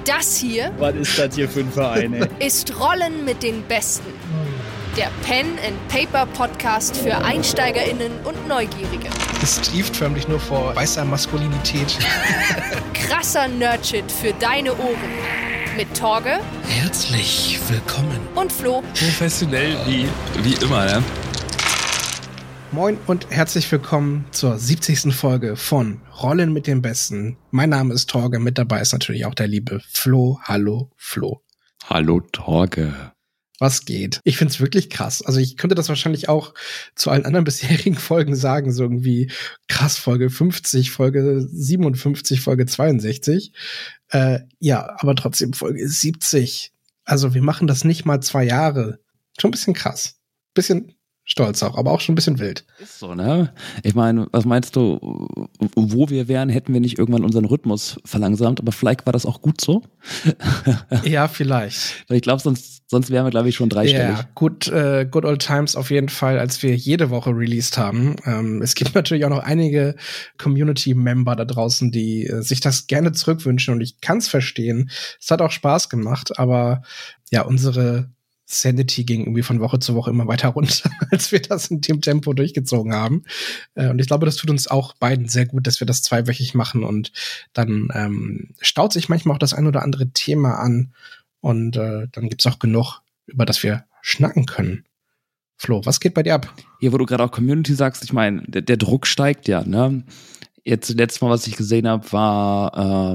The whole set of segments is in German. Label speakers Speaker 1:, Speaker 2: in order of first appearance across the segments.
Speaker 1: Das hier
Speaker 2: Was ist das hier für ein Verein, ey?
Speaker 1: ist Rollen mit den Besten. Der Pen-and-Paper-Podcast für EinsteigerInnen und Neugierige.
Speaker 3: Es trieft förmlich nur vor weißer Maskulinität.
Speaker 1: Krasser Nerdshit für deine Ohren. Mit Torge
Speaker 3: Herzlich willkommen.
Speaker 1: und Flo.
Speaker 4: Professionell wie immer, ne?
Speaker 3: Moin und herzlich willkommen zur 70. Folge von Rollen mit den Besten. Mein Name ist Torge, mit dabei ist natürlich auch der liebe Flo. Hallo Flo.
Speaker 4: Hallo Torge.
Speaker 3: Was geht? Ich find's wirklich krass. Also ich könnte das wahrscheinlich auch zu allen anderen bisherigen Folgen sagen, so irgendwie krass, Folge 50, Folge 57, Folge 62. Ja, aber trotzdem Folge 70. Also wir machen das nicht mal 2 Jahre. Schon ein bisschen krass. Bisschen stolz auch, aber auch schon ein bisschen wild.
Speaker 4: Ist so, ne? Ich meine, was meinst du, wo wir wären, hätten wir nicht irgendwann unseren Rhythmus verlangsamt, aber vielleicht war das auch gut so?
Speaker 3: Ja, vielleicht.
Speaker 4: Weil ich glaube, sonst wären wir, glaube ich, schon dreistellig.
Speaker 3: Ja, good old times auf jeden Fall, als wir jede Woche released haben. Es gibt natürlich auch noch einige Community-Member da draußen, die sich das gerne zurückwünschen und ich kann es verstehen. Es hat auch Spaß gemacht, aber ja, unsere Sanity ging irgendwie von Woche zu Woche immer weiter runter, als wir das in dem Tempo durchgezogen haben. Und ich glaube, das tut uns auch beiden sehr gut, dass wir das zweiwöchig machen und dann staut sich manchmal auch das ein oder andere Thema an und dann gibt's auch genug, über das wir schnacken können. Flo, was geht bei dir ab?
Speaker 4: Hier, wo du gerade auch Community sagst, ich meine, der Druck steigt ja, ne? Jetzt, letztes Mal, was ich gesehen habe, war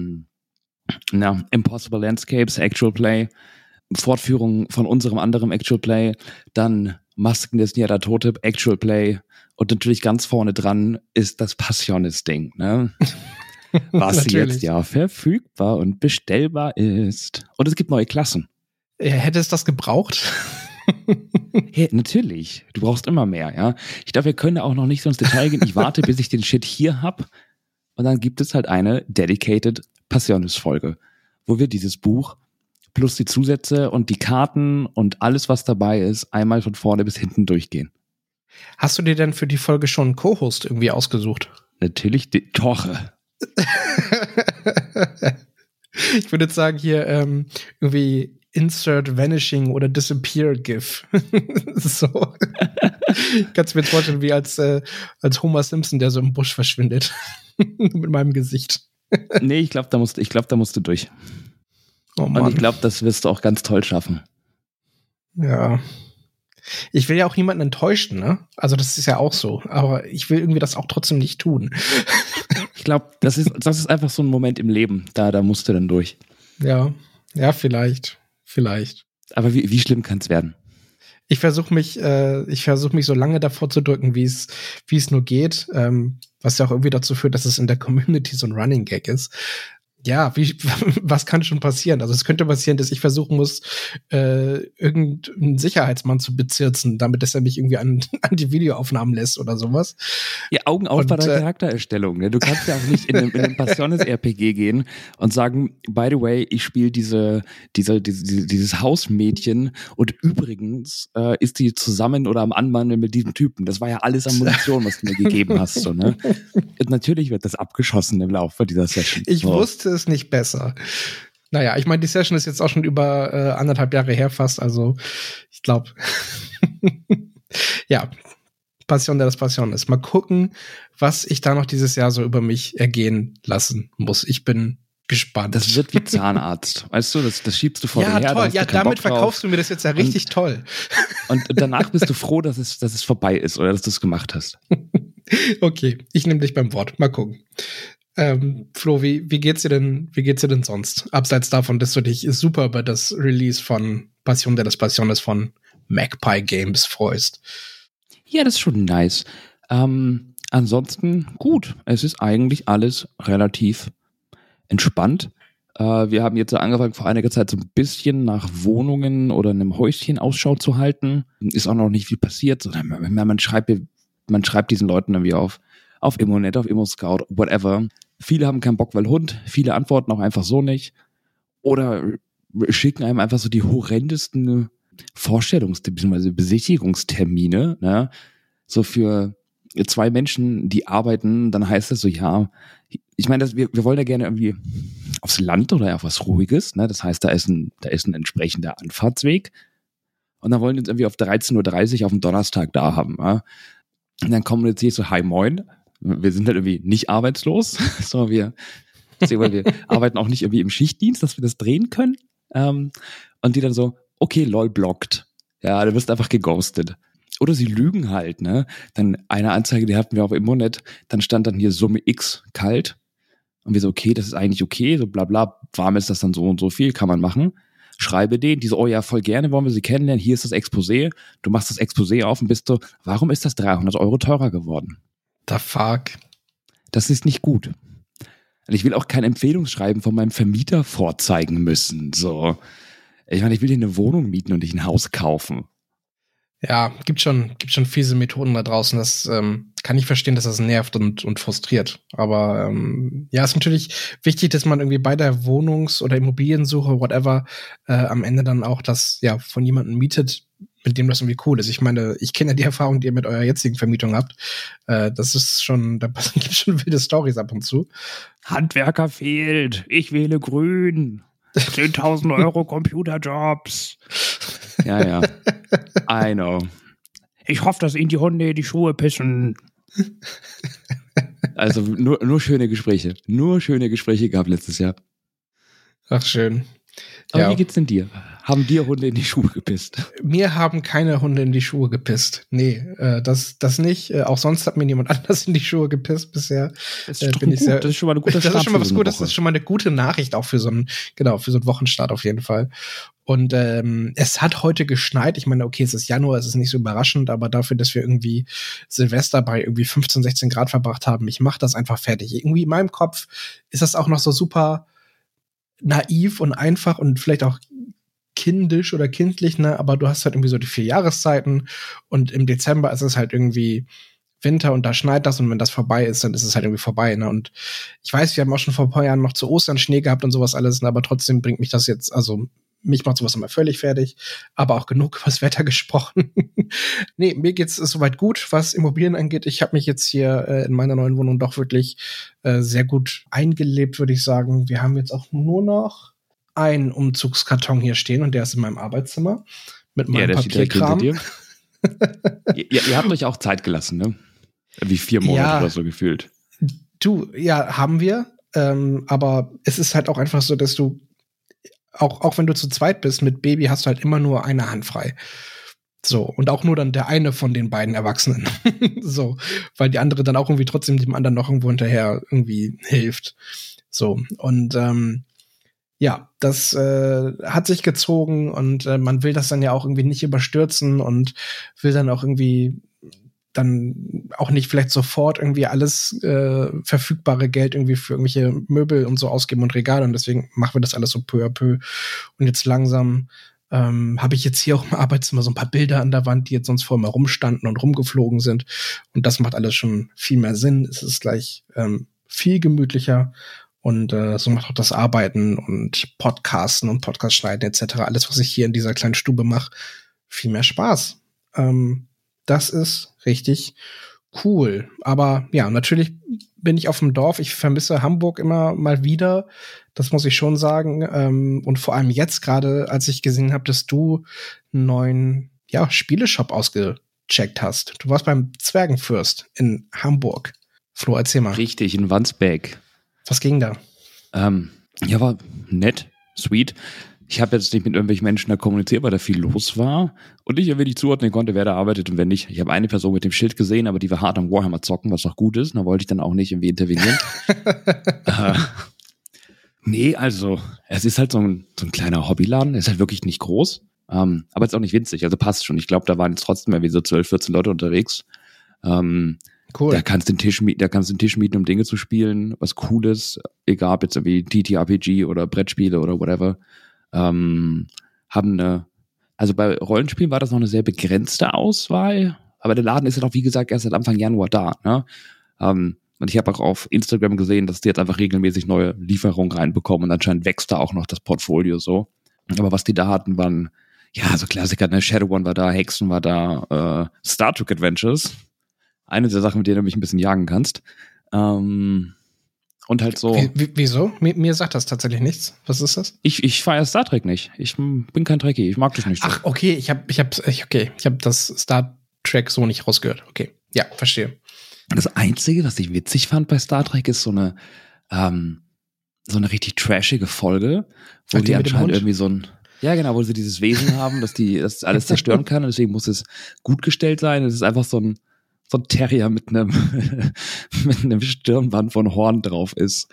Speaker 4: Impossible Landscapes, Actual Play, Fortführung von unserem anderen Actual Play, dann Masken des Nyarlathotep, Actual Play und natürlich ganz vorne dran ist das Passionis-Ding, ne? Was jetzt ja verfügbar und bestellbar ist. Und es gibt neue Klassen.
Speaker 3: Hätte es das gebraucht?
Speaker 4: Hey, natürlich. Du brauchst immer mehr, ja. Ich glaube, wir können da auch noch nicht so ins Detail gehen. Ich warte, bis ich den Shit hier hab. Und dann gibt es halt eine dedicated Passionis-Folge, wo wir dieses Buch plus die Zusätze und die Karten und alles, was dabei ist, einmal von vorne bis hinten durchgehen.
Speaker 3: Hast du dir denn für die Folge schon einen Co-Host irgendwie ausgesucht?
Speaker 4: Natürlich die Torge.
Speaker 3: Ich würde jetzt sagen, hier irgendwie Insert Vanishing oder Disappear GIF. So. Kannst du mir jetzt vorstellen, wie als Homer Simpson, der so im Busch verschwindet. Mit meinem Gesicht.
Speaker 4: Nee, ich glaube, da musst du durch.
Speaker 3: Oh Mann.
Speaker 4: Und ich glaube, das wirst du auch ganz toll schaffen.
Speaker 3: Ja. Ich will ja auch niemanden enttäuschen, ne? Also das ist ja auch so. Aber ich will irgendwie das auch trotzdem nicht tun.
Speaker 4: Ich glaube, das ist einfach so ein Moment im Leben. Da musst du dann durch.
Speaker 3: Ja, vielleicht.
Speaker 4: Aber wie schlimm kann es werden?
Speaker 3: Ich versuche mich so lange davor zu drücken, wie es nur geht. Was ja auch irgendwie dazu führt, dass es in der Community so ein Running Gag ist. Ja, was kann schon passieren? Also es könnte passieren, dass ich versuchen muss, irgendeinen Sicherheitsmann zu bezirzen, damit dass er mich irgendwie an die Videoaufnahmen lässt oder sowas.
Speaker 4: Ja, Augen auf bei der Charaktererstellung. Ne? Du kannst ja auch nicht in einem Passionis-RPG gehen und sagen, by the way, ich spiele dieses Hausmädchen und übrigens ist die zusammen oder am Anbandeln mit diesem Typen. Das war ja alles an Munition, was du mir gegeben hast. So, ne? Natürlich wird das abgeschossen im Laufe dieser Session.
Speaker 3: Ich wusste es nicht besser. Naja, ich meine, die Session ist jetzt auch schon über 1,5 Jahre her fast, also ich glaube, ja, Passion der das Passion ist. Mal gucken, was ich da noch dieses Jahr so über mich ergehen lassen muss. Ich bin gespannt.
Speaker 4: Das wird wie Zahnarzt, weißt du, das schiebst du vor dir her.
Speaker 3: Ja, toll, ja, damit verkaufst du mir das jetzt ja richtig toll.
Speaker 4: Und danach bist du froh, dass es vorbei ist oder dass du es gemacht hast.
Speaker 3: Okay, ich nehme dich beim Wort. Mal gucken. Flo, wie geht's dir denn sonst? Abseits davon, dass du dich super über das Release von Passion der das Passion ist von Magpie Games freust.
Speaker 4: Ja, das ist schon nice. Ansonsten gut. Es ist eigentlich alles relativ entspannt. Wir haben jetzt angefangen, vor einiger Zeit so ein bisschen nach Wohnungen oder einem Häuschen Ausschau zu halten. Ist auch noch nicht viel passiert, sondern man schreibt diesen Leuten irgendwie auf Immonet, auf ImmoScout, whatever. Viele haben keinen Bock, weil Hund. Viele antworten auch einfach so nicht. Oder schicken einem einfach so die horrendesten bzw. Besichtigungstermine, ne? So für 2 Menschen, die arbeiten, dann heißt es so, ja, ich meine, wir wollen ja gerne irgendwie aufs Land oder auf was Ruhiges. Ne? Das heißt, da ist ein entsprechender Anfahrtsweg. Und dann wollen die uns irgendwie auf 13:30 Uhr auf dem Donnerstag da haben. Ja? Und dann kommuniziere ich so, hi moin, wir sind halt irgendwie nicht arbeitslos, so wir arbeiten auch nicht irgendwie im Schichtdienst, dass wir das drehen können. Und die dann so, okay, lol, blockt. Ja, du wirst einfach geghostet. Oder sie lügen halt, ne? Dann eine Anzeige, die hatten wir auf Immonet, dann stand dann hier Summe X kalt. Und wir so, okay, das ist eigentlich okay, so bla bla, warm ist das dann so und so viel, kann man machen. Schreibe denen, die so, oh ja, voll gerne wollen wir sie kennenlernen, hier ist das Exposé. Du machst das Exposé auf und bist so, warum ist das 300 Euro teurer geworden?
Speaker 3: The fuck?
Speaker 4: Das ist nicht gut. Und ich will auch kein Empfehlungsschreiben von meinem Vermieter vorzeigen müssen, so. Ich meine, ich will hier eine Wohnung mieten und nicht ein Haus kaufen.
Speaker 3: Ja, gibt schon fiese Methoden da draußen. Das kann ich verstehen, dass das nervt und frustriert. Aber ja, ist natürlich wichtig, dass man irgendwie bei der Wohnungs- oder Immobiliensuche, whatever, am Ende dann auch das ja von jemandem mietet, mit dem das irgendwie cool ist. Ich meine, ich kenne ja die Erfahrung, die ihr mit eurer jetzigen Vermietung habt. Das ist schon, da gibt es schon wilde Storys ab und zu.
Speaker 4: Handwerker fehlt, ich wähle grün. 10.000 Euro Computerjobs. Ja. I know. Ich hoffe, dass Ihnen die Hunde die Schuhe pissen. Also nur schöne Gespräche. Nur schöne Gespräche gab letztes Jahr.
Speaker 3: Ach, schön.
Speaker 4: Aber
Speaker 3: ja.
Speaker 4: Wie geht's denn dir? Haben dir Hunde in die Schuhe gepisst?
Speaker 3: Mir haben keine Hunde in die Schuhe gepisst. Nee, das nicht. Auch sonst hat mir niemand anders in die Schuhe gepisst bisher.
Speaker 4: Das ist das ist schon mal eine gute
Speaker 3: Das ist schon mal was Gutes.
Speaker 4: Woche.
Speaker 3: Das ist schon mal eine gute Nachricht auch für so einen Wochenstart auf jeden Fall. Und es hat heute geschneit. Ich meine, okay, es ist Januar, es ist nicht so überraschend, aber dafür, dass wir irgendwie Silvester bei irgendwie 15, 16 Grad verbracht haben, ich mach das einfach fertig. Irgendwie in meinem Kopf ist das auch noch so super naiv und einfach und vielleicht auch kindisch oder kindlich, ne? Aber du hast halt irgendwie so die 4 Jahreszeiten und im Dezember ist es halt irgendwie Winter und da schneit das und wenn das vorbei ist, dann ist es halt irgendwie vorbei, ne? Und ich weiß, wir haben auch schon vor ein paar Jahren noch zu Ostern Schnee gehabt und sowas alles, ne? Aber trotzdem bringt mich das jetzt, also mich macht sowas immer völlig fertig, aber auch genug über das Wetter gesprochen. Nee, mir geht's soweit gut, was Immobilien angeht. Ich habe mich jetzt hier in meiner neuen Wohnung doch wirklich sehr gut eingelebt, würde ich sagen. Wir haben jetzt auch nur noch einen Umzugskarton hier stehen und der ist in meinem Arbeitszimmer mit meinem Papierkram.
Speaker 4: ihr habt euch auch Zeit gelassen, ne? Wie 4 Monate oder so gefühlt.
Speaker 3: Du, ja, haben wir. Aber es ist halt auch einfach so, dass du auch wenn du zu zweit bist mit Baby, hast du halt immer nur eine Hand frei. So, und auch nur dann der eine von den beiden Erwachsenen. So, weil die andere dann auch irgendwie trotzdem dem anderen noch irgendwo hinterher irgendwie hilft. So, und ja, das hat sich gezogen und man will das dann ja auch irgendwie nicht überstürzen und will dann auch irgendwie dann auch nicht vielleicht sofort irgendwie alles verfügbare Geld irgendwie für irgendwelche Möbel und so ausgeben und Regale und deswegen machen wir das alles so peu à peu. Und jetzt langsam habe ich jetzt hier auch im Arbeitszimmer so ein paar Bilder an der Wand, die jetzt sonst vorher mal rumstanden und rumgeflogen sind und das macht alles schon viel mehr Sinn. Es ist gleich viel gemütlicher und so macht auch das Arbeiten und Podcasten und Podcast schneiden etc. alles, was ich hier in dieser kleinen Stube mache, viel mehr Spaß. Das ist richtig cool. Aber ja, natürlich bin ich auf dem Dorf. Ich vermisse Hamburg immer mal wieder. Das muss ich schon sagen. Und vor allem jetzt gerade, als ich gesehen habe, dass du einen neuen Spieleshop ausgecheckt hast. Du warst beim Zwergenfürst in Hamburg. Flo, erzähl mal.
Speaker 4: Richtig, in Wandsbek.
Speaker 3: Was ging da?
Speaker 4: Ja, war nett, sweet. Ich habe jetzt nicht mit irgendwelchen Menschen da kommuniziert, weil da viel los war und ich irgendwie nicht zuordnen konnte, wer da arbeitet und wer nicht. Ich habe eine Person mit dem Schild gesehen, aber die war hart am Warhammer zocken, was auch gut ist. Da wollte ich dann auch nicht irgendwie intervenieren. Nee, also es ist halt so ein kleiner Hobbyladen. Er ist halt wirklich nicht groß, aber jetzt auch nicht winzig. Also passt schon. Ich glaube, da waren jetzt trotzdem irgendwie so 12, 14 Leute unterwegs. Cool. Da kannst du den Tisch mieten, um Dinge zu spielen, was Cooles, egal ob jetzt irgendwie TTRPG oder Brettspiele oder whatever. Also bei Rollenspielen war das noch eine sehr begrenzte Auswahl, aber der Laden ist ja auch, wie gesagt, erst seit Anfang Januar da, ne? Und ich habe auch auf Instagram gesehen, dass die jetzt einfach regelmäßig neue Lieferungen reinbekommen und anscheinend wächst da auch noch das Portfolio so. Aber was die da hatten, waren, ja, so Klassiker, ne? Shadowrun war da, Hexen war da, Star Trek Adventures. Eine der Sachen, mit denen du mich ein bisschen jagen kannst. Und Und halt so.
Speaker 3: Wieso? Mir sagt das tatsächlich nichts. Was ist das?
Speaker 4: Ich feiere Star Trek nicht. Ich bin kein Trekkie. Ich mag das nicht so.
Speaker 3: Ach, okay. Ich hab das Star Trek so nicht rausgehört. Okay. Ja, verstehe.
Speaker 4: Das Einzige, was ich witzig fand bei Star Trek, ist so eine richtig trashige Folge, wo die anscheinend irgendwie so ein, ja genau, wo sie dieses Wesen haben, das alles zerstören kann und deswegen muss es gut gestellt sein. Es ist einfach so ein Terrier mit einem mit einem Stirnband von Horn drauf ist.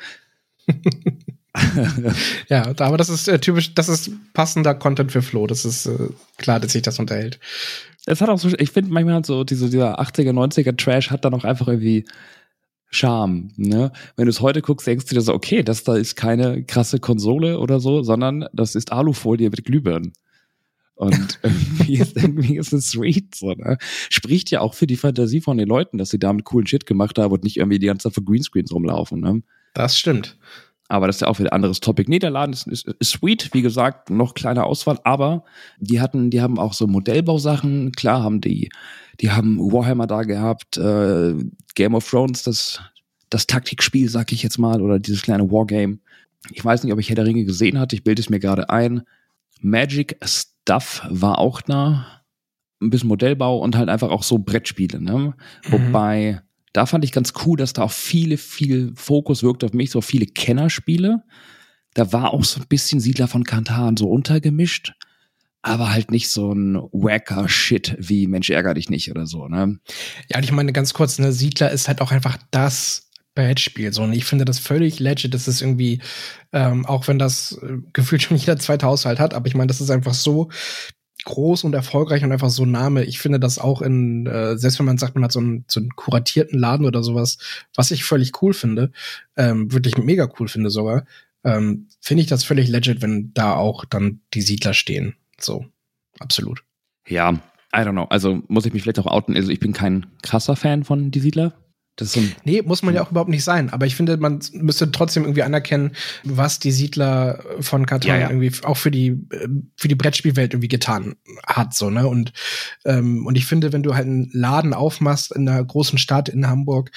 Speaker 3: Ja, aber das ist typisch, das ist passender Content für Flo. Das ist klar, dass sich das unterhält.
Speaker 4: Es hat auch so, ich finde manchmal halt so dieser 80er, 90er Trash hat dann auch einfach irgendwie Charme, ne? Wenn du es heute guckst, denkst du dir so, okay, das da ist keine krasse Konsole oder so, sondern das ist Alufolie mit Glühbirnen. Und irgendwie ist es sweet, so, ne? Spricht ja auch für die Fantasie von den Leuten, dass sie damit coolen Shit gemacht haben und nicht irgendwie die ganze Zeit vor Greenscreens rumlaufen, ne?
Speaker 3: Das stimmt.
Speaker 4: Aber das ist ja auch wieder ein anderes Topic. Nee, der Laden ist sweet, wie gesagt, noch kleine Auswahl, aber die haben auch so Modellbausachen, klar die haben Warhammer da gehabt, Game of Thrones, das Taktikspiel, sag ich jetzt mal, oder dieses kleine Wargame. Ich weiß nicht, ob ich Herr der Ringe gesehen hatte, ich bilde es mir gerade ein. Magic Stuff war auch da, ein bisschen Modellbau und halt einfach auch so Brettspiele, ne? Wobei, da fand ich ganz cool, dass da auch viel Fokus wirkt auf mich, so viele Kennerspiele. Da war auch so ein bisschen Siedler von Catan so untergemischt, aber halt nicht so ein wacker Shit wie Mensch ärger dich nicht oder so, ne?
Speaker 3: Ja, und ich meine ganz kurz, ne, Siedler ist halt auch einfach das Brettspiel, so, und ich finde das völlig legit. Das ist irgendwie, auch wenn das gefühlt schon jeder zweite Haushalt hat, aber ich meine, das ist einfach so groß und erfolgreich und einfach so Name. Ich finde das auch selbst wenn man sagt, man hat so einen kuratierten Laden oder sowas, was ich völlig cool finde, wirklich mega cool finde sogar, finde ich das völlig legit, wenn da auch dann die Siedler stehen. So, absolut.
Speaker 4: Ja, I don't know. Also muss ich mich vielleicht auch outen. Also ich bin kein krasser Fan von die Siedler. Das ist
Speaker 3: nee, muss man ja auch überhaupt nicht sein. Aber ich finde, man müsste trotzdem irgendwie anerkennen, was die Siedler von Catan irgendwie auch für die Brettspielwelt irgendwie getan hat, so, ne? Und ich finde, wenn du halt einen Laden aufmachst in einer großen Stadt in Hamburg,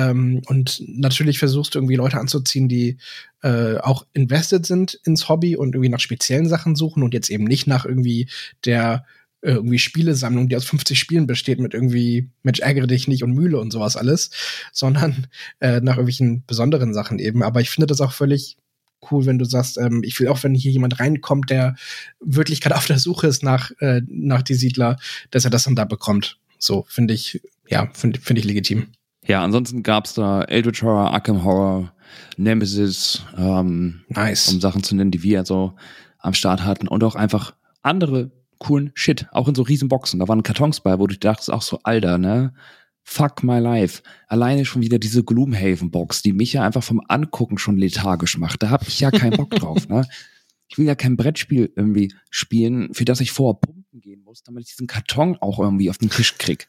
Speaker 3: und natürlich versuchst du irgendwie Leute anzuziehen, die auch invested sind ins Hobby und irgendwie nach speziellen Sachen suchen und jetzt eben nicht nach irgendwie der irgendwie Spielesammlung, die aus 50 Spielen besteht, mit irgendwie Mensch ärgere dich nicht und Mühle und sowas alles, sondern nach irgendwelchen besonderen Sachen eben. Aber ich finde das auch völlig cool, wenn du sagst, ich will auch, wenn hier jemand reinkommt, der wirklich gerade auf der Suche ist nach die Siedler, dass er das dann da bekommt. So, finde ich legitim.
Speaker 4: Ja, ansonsten gab's da Eldritch Horror, Arkham Horror, Nemesis,
Speaker 3: nice,
Speaker 4: um Sachen zu nennen, die wir so am Start hatten und auch einfach andere coolen Shit, auch in so riesen Boxen. Da waren Kartons bei, wo du dachtest, auch so, Alter, ne? Fuck my life. Alleine schon wieder diese Gloomhaven-Box, die mich ja einfach vom Angucken schon lethargisch macht. Da hab ich ja keinen Bock drauf, ne? Ich will ja kein Brettspiel irgendwie spielen, für das ich vorher pumpen gehen muss, damit ich diesen Karton auch irgendwie auf den Tisch krieg.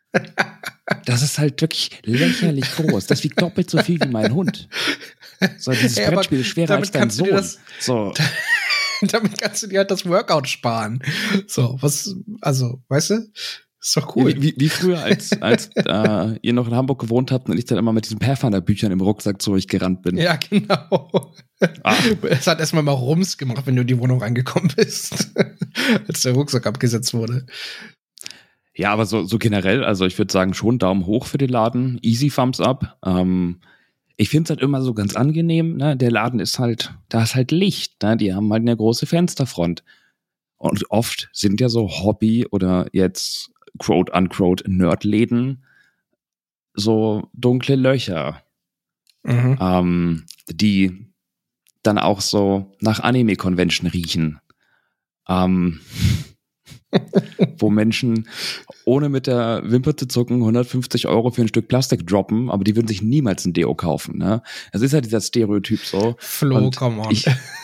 Speaker 4: Das ist halt wirklich lächerlich groß. Das wiegt doppelt so viel wie mein Hund. So, dieses Brettspiel ist schwerer als dein Sohn. So.
Speaker 3: Damit kannst du dir halt das Workout sparen. So, weißt du? Ist doch cool.
Speaker 4: Ja, wie früher, als ihr noch in Hamburg gewohnt habt und ich dann immer mit diesen Pathfinder-Büchern im Rucksack zu euch gerannt bin.
Speaker 3: Ja, genau. Es hat erstmal mal Rums gemacht, wenn du in die Wohnung reingekommen bist, als der Rucksack abgesetzt wurde.
Speaker 4: Ja, aber so generell, also ich würde sagen, schon Daumen hoch für den Laden. Easy Thumbs up. Ich finde es halt immer so ganz angenehm, ne? Der Laden ist halt, da ist halt Licht, ne? Die haben halt eine große Fensterfront. Und oft sind ja so Hobby- oder jetzt quote-unquote Nerdläden so dunkle Löcher, die dann auch so nach Anime-Convention riechen. Wo Menschen ohne mit der Wimper zu zucken 150 € für ein Stück Plastik droppen, aber die würden sich niemals ein Deo kaufen, ne? Es ist ja dieser Stereotyp so.
Speaker 3: Flo, come on.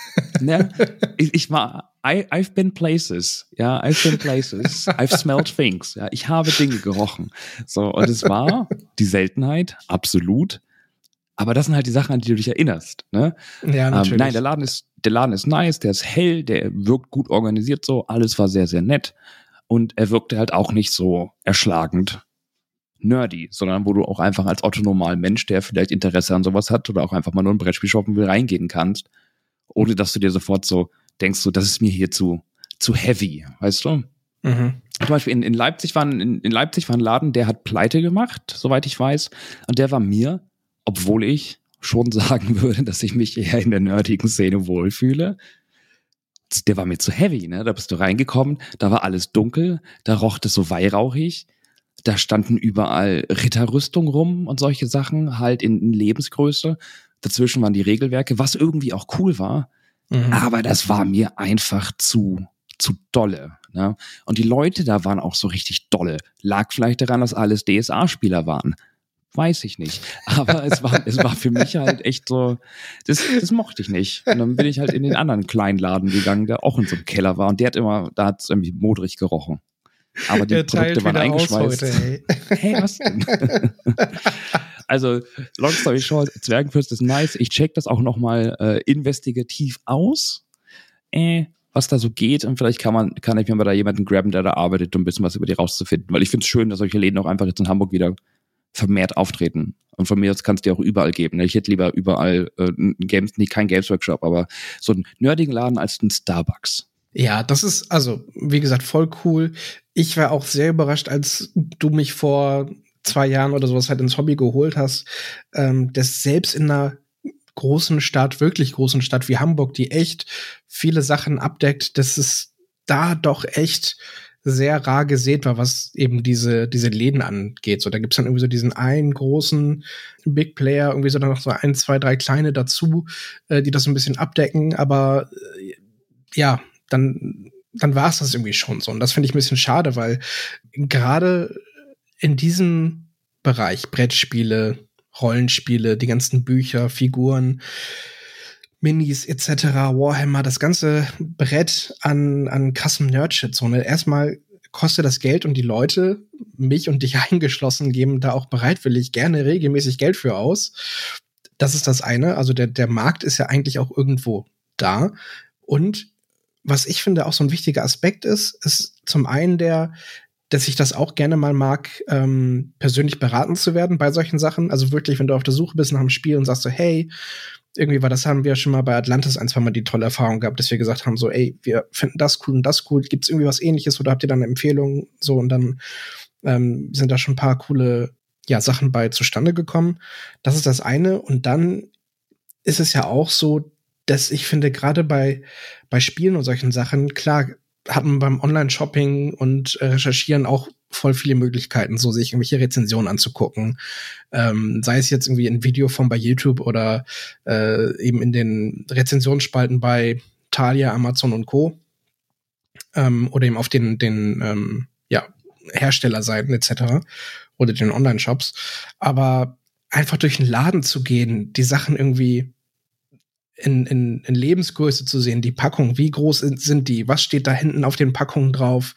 Speaker 4: I've been places, ja, I've smelled things, ja, ich habe Dinge gerochen. So, und es war die Seltenheit, absolut. Aber das sind halt die Sachen, an die du dich erinnerst, ne?
Speaker 3: Ja, natürlich.
Speaker 4: Nein, der Laden ist nice, der ist hell, der wirkt gut organisiert so, alles war sehr, sehr nett. Und er wirkte halt auch nicht so erschlagend. nerdy, sondern wo du auch einfach als autonomal Mensch, der vielleicht Interesse an sowas hat oder auch einfach mal nur ein Brettspiel shoppen will, reingehen kannst, ohne dass du dir sofort so denkst, so, das ist mir hier zu heavy, weißt du?
Speaker 3: Mhm.
Speaker 4: Zum Beispiel in Leipzig war ein Laden, der hat Pleite gemacht, soweit ich weiß, und der war mir, obwohl ich schon sagen würde, dass ich mich eher in der nerdigen Szene wohlfühle, der war mir zu heavy, ne? Da bist du reingekommen, da war alles dunkel, da roch es so weihrauchig, da standen überall Ritterrüstung rum und solche Sachen, halt in Lebensgröße. Dazwischen waren die Regelwerke, was irgendwie auch cool war, aber das war mir einfach zu dolle. Ne? Und die Leute da waren auch so richtig dolle. Lag vielleicht daran, dass alles DSA-Spieler waren. Weiß ich nicht. Aber es war für mich halt echt so, das mochte ich nicht. Und dann bin ich halt in den anderen kleinen Laden gegangen, der auch in so einem Keller war. Und da hat es irgendwie modrig gerochen. Aber die Produkte waren eingeschweißt. Hey, was denn? Also, long story short, Zwergenfürst ist nice. Ich check das auch nochmal investigativ aus, was da so geht. Und vielleicht kann ich mir mal da jemanden grabben, der da arbeitet, um ein bisschen was über die rauszufinden. Weil ich finde es schön, dass solche Läden auch einfach jetzt in Hamburg wieder vermehrt auftreten. Und von mir aus kann es dir auch überall geben. Ich hätte lieber überall kein Games Workshop, aber so einen nerdigen Laden als ein Starbucks.
Speaker 3: Ja, das ist, also, wie gesagt, voll cool. Ich war auch sehr überrascht, als du mich vor 2 Jahren oder sowas halt ins Hobby geholt hast, dass selbst in einer wirklich großen Stadt wie Hamburg, die echt viele Sachen abdeckt, dass es da doch echt sehr rar gesät war, was eben diese Läden angeht. So, da gibt's dann irgendwie so diesen einen großen Big Player, irgendwie so dann noch so 1, 2, 3 kleine dazu, die das so ein bisschen abdecken, aber ja, dann war es das irgendwie schon so. Und das finde ich ein bisschen schade, weil gerade in diesem Bereich Brettspiele, Rollenspiele, die ganzen Bücher, Figuren, Minis etc., Warhammer, das ganze Brett an krassem Nerdshit. So, ne? Erstmal kostet das Geld und die Leute, mich und dich eingeschlossen, geben da auch bereitwillig gerne regelmäßig Geld für aus. Das ist das eine. Also der Markt ist ja eigentlich auch irgendwo da. Und was ich finde auch so ein wichtiger Aspekt ist zum einen dass ich das auch gerne mal mag, persönlich beraten zu werden bei solchen Sachen. Also wirklich, wenn du auf der Suche bist nach einem Spiel und sagst so, hey, irgendwie haben wir schon mal bei Atlantis 2 Mal die tolle Erfahrung gehabt, dass wir gesagt haben, so, ey, wir finden das cool und das cool. Gibt's irgendwie was Ähnliches oder habt ihr dann eine Empfehlung? So, und dann sind da schon ein paar coole Sachen bei zustande gekommen. Das ist das eine. Und dann ist es ja auch so, dass ich finde, gerade bei Spielen und solchen Sachen, klar, hat man beim Online-Shopping und Recherchieren auch voll viele Möglichkeiten, so sich irgendwelche Rezensionen anzugucken. Sei es jetzt irgendwie ein Videoform bei YouTube oder eben in den Rezensionsspalten bei Thalia, Amazon und Co. Oder eben auf den Herstellerseiten etc. oder den Online-Shops. Aber einfach durch den Laden zu gehen, die Sachen irgendwie in Lebensgröße zu sehen, die Packung, wie groß sind die, was steht da hinten auf den Packungen drauf,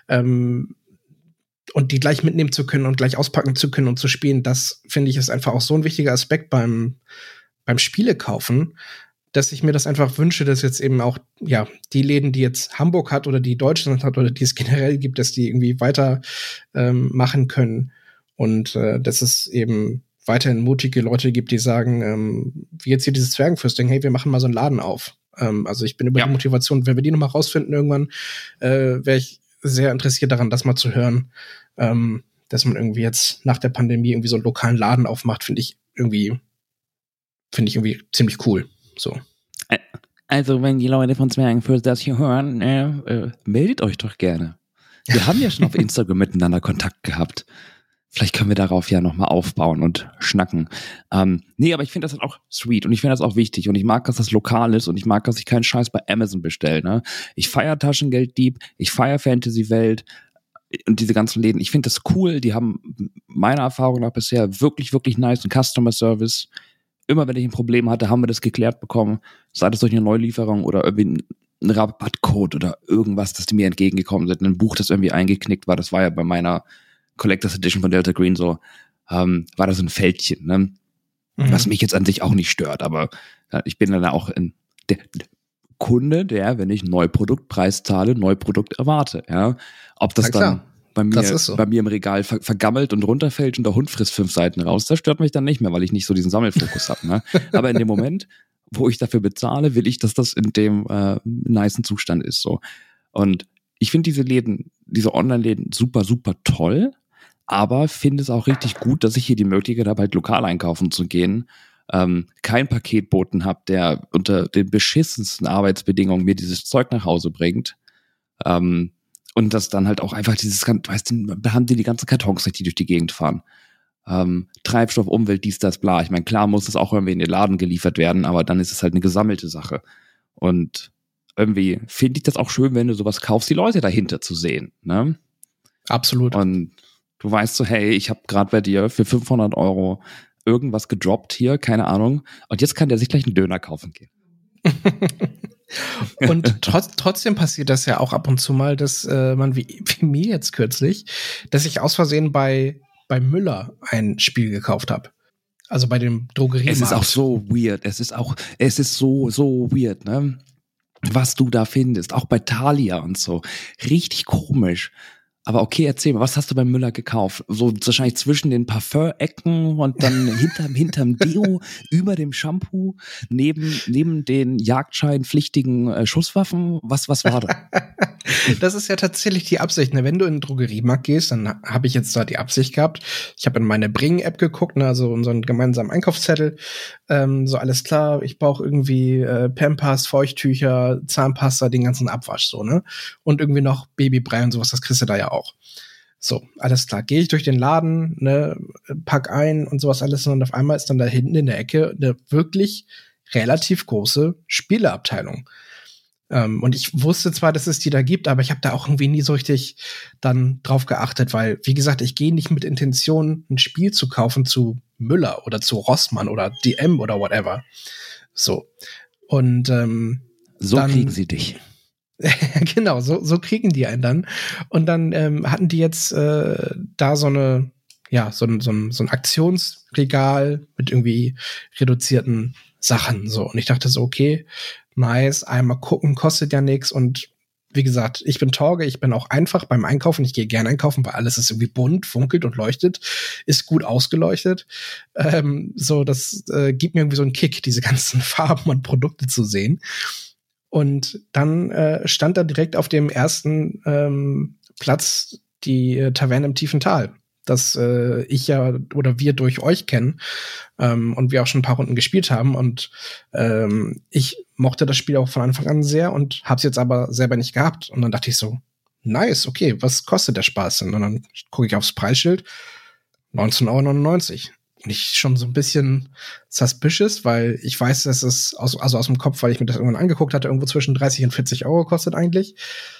Speaker 3: und die gleich mitnehmen zu können und gleich auspacken zu können und zu spielen, das finde ich ist einfach auch so ein wichtiger Aspekt beim Spiele kaufen, dass ich mir das einfach wünsche, dass jetzt eben auch die Läden, die jetzt Hamburg hat oder die Deutschland hat oder die es generell gibt, dass die irgendwie weiter machen können und dass es eben weiterhin mutige Leute gibt, die sagen, wie jetzt hier dieses Zwergenfürst-Ding, hey, wir machen mal so einen Laden auf. Also ich bin über die Motivation, wenn wir die nochmal rausfinden irgendwann, wäre ich sehr interessiert daran, das mal zu hören, dass man irgendwie jetzt nach der Pandemie irgendwie so einen lokalen Laden aufmacht, finde ich irgendwie ziemlich cool. So.
Speaker 4: Also wenn die Leute von Zwergenfürst das hier hören, meldet euch doch gerne. Wir haben ja schon auf Instagram miteinander Kontakt gehabt. Vielleicht können wir darauf ja nochmal aufbauen und schnacken. Nee, aber ich finde das halt auch sweet und ich finde das auch wichtig und ich mag, dass das lokal ist und ich mag, dass ich keinen Scheiß bei Amazon bestelle. Ne? Ich feiere Taschengelddieb, ich feiere Fantasy-Welt und diese ganzen Läden. Ich finde das cool, die haben meiner Erfahrung nach bisher wirklich, wirklich nice und Customer Service. Immer wenn ich ein Problem hatte, haben wir das geklärt bekommen. Sei das durch eine Neulieferung oder irgendwie ein Rabattcode oder irgendwas, das die mir entgegengekommen sind. Ein Buch, das irgendwie eingeknickt war, das war ja bei meiner Collectors Edition von Delta Green so, war das so ein Fältchen, ne? Was mich jetzt an sich auch nicht stört, aber ich bin dann auch der Kunde, der, wenn ich Neuproduktpreis zahle, Neuprodukt erwarte, ja. Ob das dann bei mir,
Speaker 3: Das ist so.
Speaker 4: bei mir im Regal vergammelt und runterfällt und der Hund frisst 5 Seiten raus. Das stört mich dann nicht mehr, weil ich nicht so diesen Sammelfokus habe. Ne? Aber in dem Moment, wo ich dafür bezahle, will ich, dass das in dem nicen Zustand ist. So. Und ich finde diese Online-Läden super, super toll, aber finde es auch richtig gut, dass ich hier die Möglichkeit habe, halt lokal einkaufen zu gehen. Kein Paketboten habe, der unter den beschissensten Arbeitsbedingungen mir dieses Zeug nach Hause bringt. Und das dann halt auch einfach da haben die ganzen Kartons richtig durch die Gegend fahren. Treibstoff, Umwelt, dies, das, bla. Ich meine, klar muss das auch irgendwie in den Laden geliefert werden, aber dann ist es halt eine gesammelte Sache. Und irgendwie finde ich das auch schön, wenn du sowas kaufst, die Leute dahinter zu sehen. Ne?
Speaker 3: Absolut.
Speaker 4: Und du weißt so, hey, ich habe gerade bei dir für 500 € irgendwas gedroppt hier, keine Ahnung. Und jetzt kann der sich gleich einen Döner kaufen gehen.
Speaker 3: Und trotzdem passiert das ja auch ab und zu mal, dass man wie mir jetzt kürzlich, dass ich aus Versehen bei Müller ein Spiel gekauft habe. Also bei dem Drogeriemarkt.
Speaker 4: Es ist auch so weird. Es ist so weird, ne? Was du da findest. Auch bei Thalia und so. Richtig komisch. Aber okay, erzähl mal, was hast du bei Müller gekauft? So wahrscheinlich zwischen den Parfum-Ecken und dann hinterm Deo, über dem Shampoo, neben den jagdscheinpflichtigen Schusswaffen. Was war da?
Speaker 3: Das ist ja tatsächlich die Absicht. Ne? Wenn du in den Drogeriemarkt gehst, dann habe ich jetzt da die Absicht gehabt. Ich habe in meine Bring-App geguckt, ne? Also unseren gemeinsamen Einkaufszettel. So alles klar, ich brauche irgendwie Pampers, Feuchttücher, Zahnpasta, den ganzen Abwasch so, ne? Und irgendwie noch Babybrei und sowas, das kriegst du da ja auch. So, alles klar. Gehe ich durch den Laden, ne, pack ein und sowas alles und auf einmal ist dann da hinten in der Ecke eine wirklich relativ große Spieleabteilung. Und ich wusste zwar, dass es die da gibt, aber ich habe da auch irgendwie nie so richtig dann drauf geachtet, weil, wie gesagt, ich gehe nicht mit Intention, ein Spiel zu kaufen zu Müller oder zu Rossmann oder DM oder whatever. So. Und
Speaker 4: so dann kriegen sie dich.
Speaker 3: Genau, so kriegen die einen dann. Und dann hatten die jetzt da so ein Aktionsregal mit irgendwie reduzierten Sachen. So. Und ich dachte so, okay, nice, einmal gucken, kostet ja nichts. Und wie gesagt, ich bin Torge, ich bin auch einfach beim Einkaufen. Ich gehe gerne einkaufen, weil alles ist irgendwie bunt, funkelt und leuchtet, ist gut ausgeleuchtet. Das gibt mir irgendwie so einen Kick, diese ganzen Farben und Produkte zu sehen. Und dann stand da direkt auf dem ersten Platz die Taverne im tiefen Tal, das ich ja oder wir durch euch kennen und wir auch schon ein paar Runden gespielt haben. Und ich mochte das Spiel auch von Anfang an sehr und habe es jetzt aber selber nicht gehabt. Und dann dachte ich so, nice, okay, was kostet der Spaß denn? Und dann gucke ich aufs Preisschild, 19,99 €. Und ich schon so ein bisschen suspicious, weil ich weiß, dass es aus dem Kopf, weil ich mir das irgendwann angeguckt hatte, irgendwo zwischen 30 und 40 € kostet eigentlich.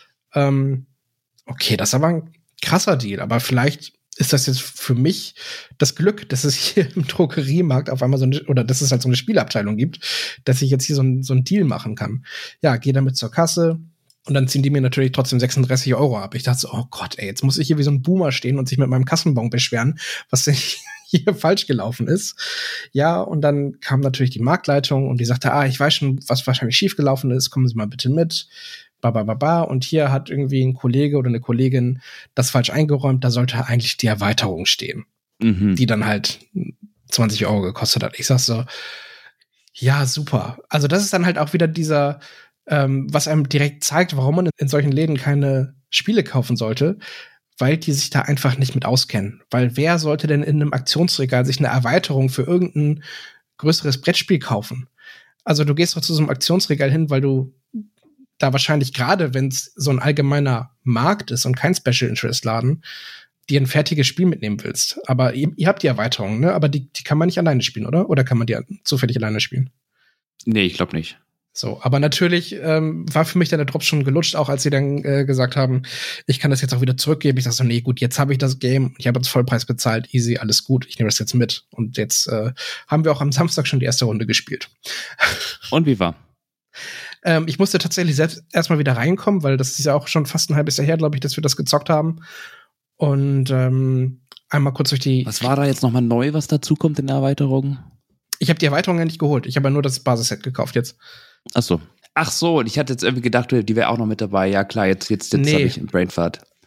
Speaker 3: Okay, das ist aber ein krasser Deal, aber vielleicht ist das jetzt für mich das Glück, dass es hier im Drogeriemarkt auf einmal dass es halt so eine Spielabteilung gibt, dass ich jetzt hier so ein Deal machen kann. Ja, gehe damit zur Kasse und dann ziehen die mir natürlich trotzdem 36 € ab. Ich dachte so, oh Gott, ey, jetzt muss ich hier wie so ein Boomer stehen und sich mit meinem Kassenbon beschweren, was denn hier falsch gelaufen ist. Ja, und dann kam natürlich die Marktleitung und die sagte, ich weiß schon, was wahrscheinlich schief gelaufen ist, kommen Sie mal bitte mit. Und hier hat irgendwie ein Kollege oder eine Kollegin das falsch eingeräumt, da sollte eigentlich die Erweiterung stehen, die dann halt 20 € gekostet hat. Ich sag so, ja, super. Also das ist dann halt auch wieder dieser, was einem direkt zeigt, warum man in solchen Läden keine Spiele kaufen sollte, weil die sich da einfach nicht mit auskennen. Weil wer sollte denn in einem Aktionsregal sich eine Erweiterung für irgendein größeres Brettspiel kaufen? Also du gehst doch zu so einem Aktionsregal hin, weil du da wahrscheinlich gerade, wenn es so ein allgemeiner Markt ist und kein Special-Interest-Laden, dir ein fertiges Spiel mitnehmen willst. Aber ihr habt die Erweiterung, ne? Aber die kann man nicht alleine spielen, oder? Oder kann man die zufällig alleine spielen?
Speaker 4: Nee, ich glaube nicht.
Speaker 3: So, aber natürlich war für mich dann der Drop schon gelutscht, auch als sie dann gesagt haben, ich kann das jetzt auch wieder zurückgeben. Ich dachte so, nee, gut, jetzt habe ich das Game, ich habe jetzt Vollpreis bezahlt, easy, alles gut, ich nehme das jetzt mit. Und jetzt haben wir auch am Samstag schon die erste Runde gespielt.
Speaker 4: Und wie war?
Speaker 3: Ich musste tatsächlich selbst erstmal wieder reinkommen, weil das ist ja auch schon fast ein halbes Jahr her, glaube ich, dass wir das gezockt haben. Und einmal kurz durch die...
Speaker 4: Was war da jetzt nochmal neu, was dazu kommt in der Erweiterung?
Speaker 3: Ich habe die Erweiterung ja nicht geholt. Ich habe ja nur das Basisset gekauft jetzt.
Speaker 4: Ach so, und ich hatte jetzt irgendwie gedacht, die wäre auch noch mit dabei. Ja klar, jetzt nee. Habe ich einen Brainfart.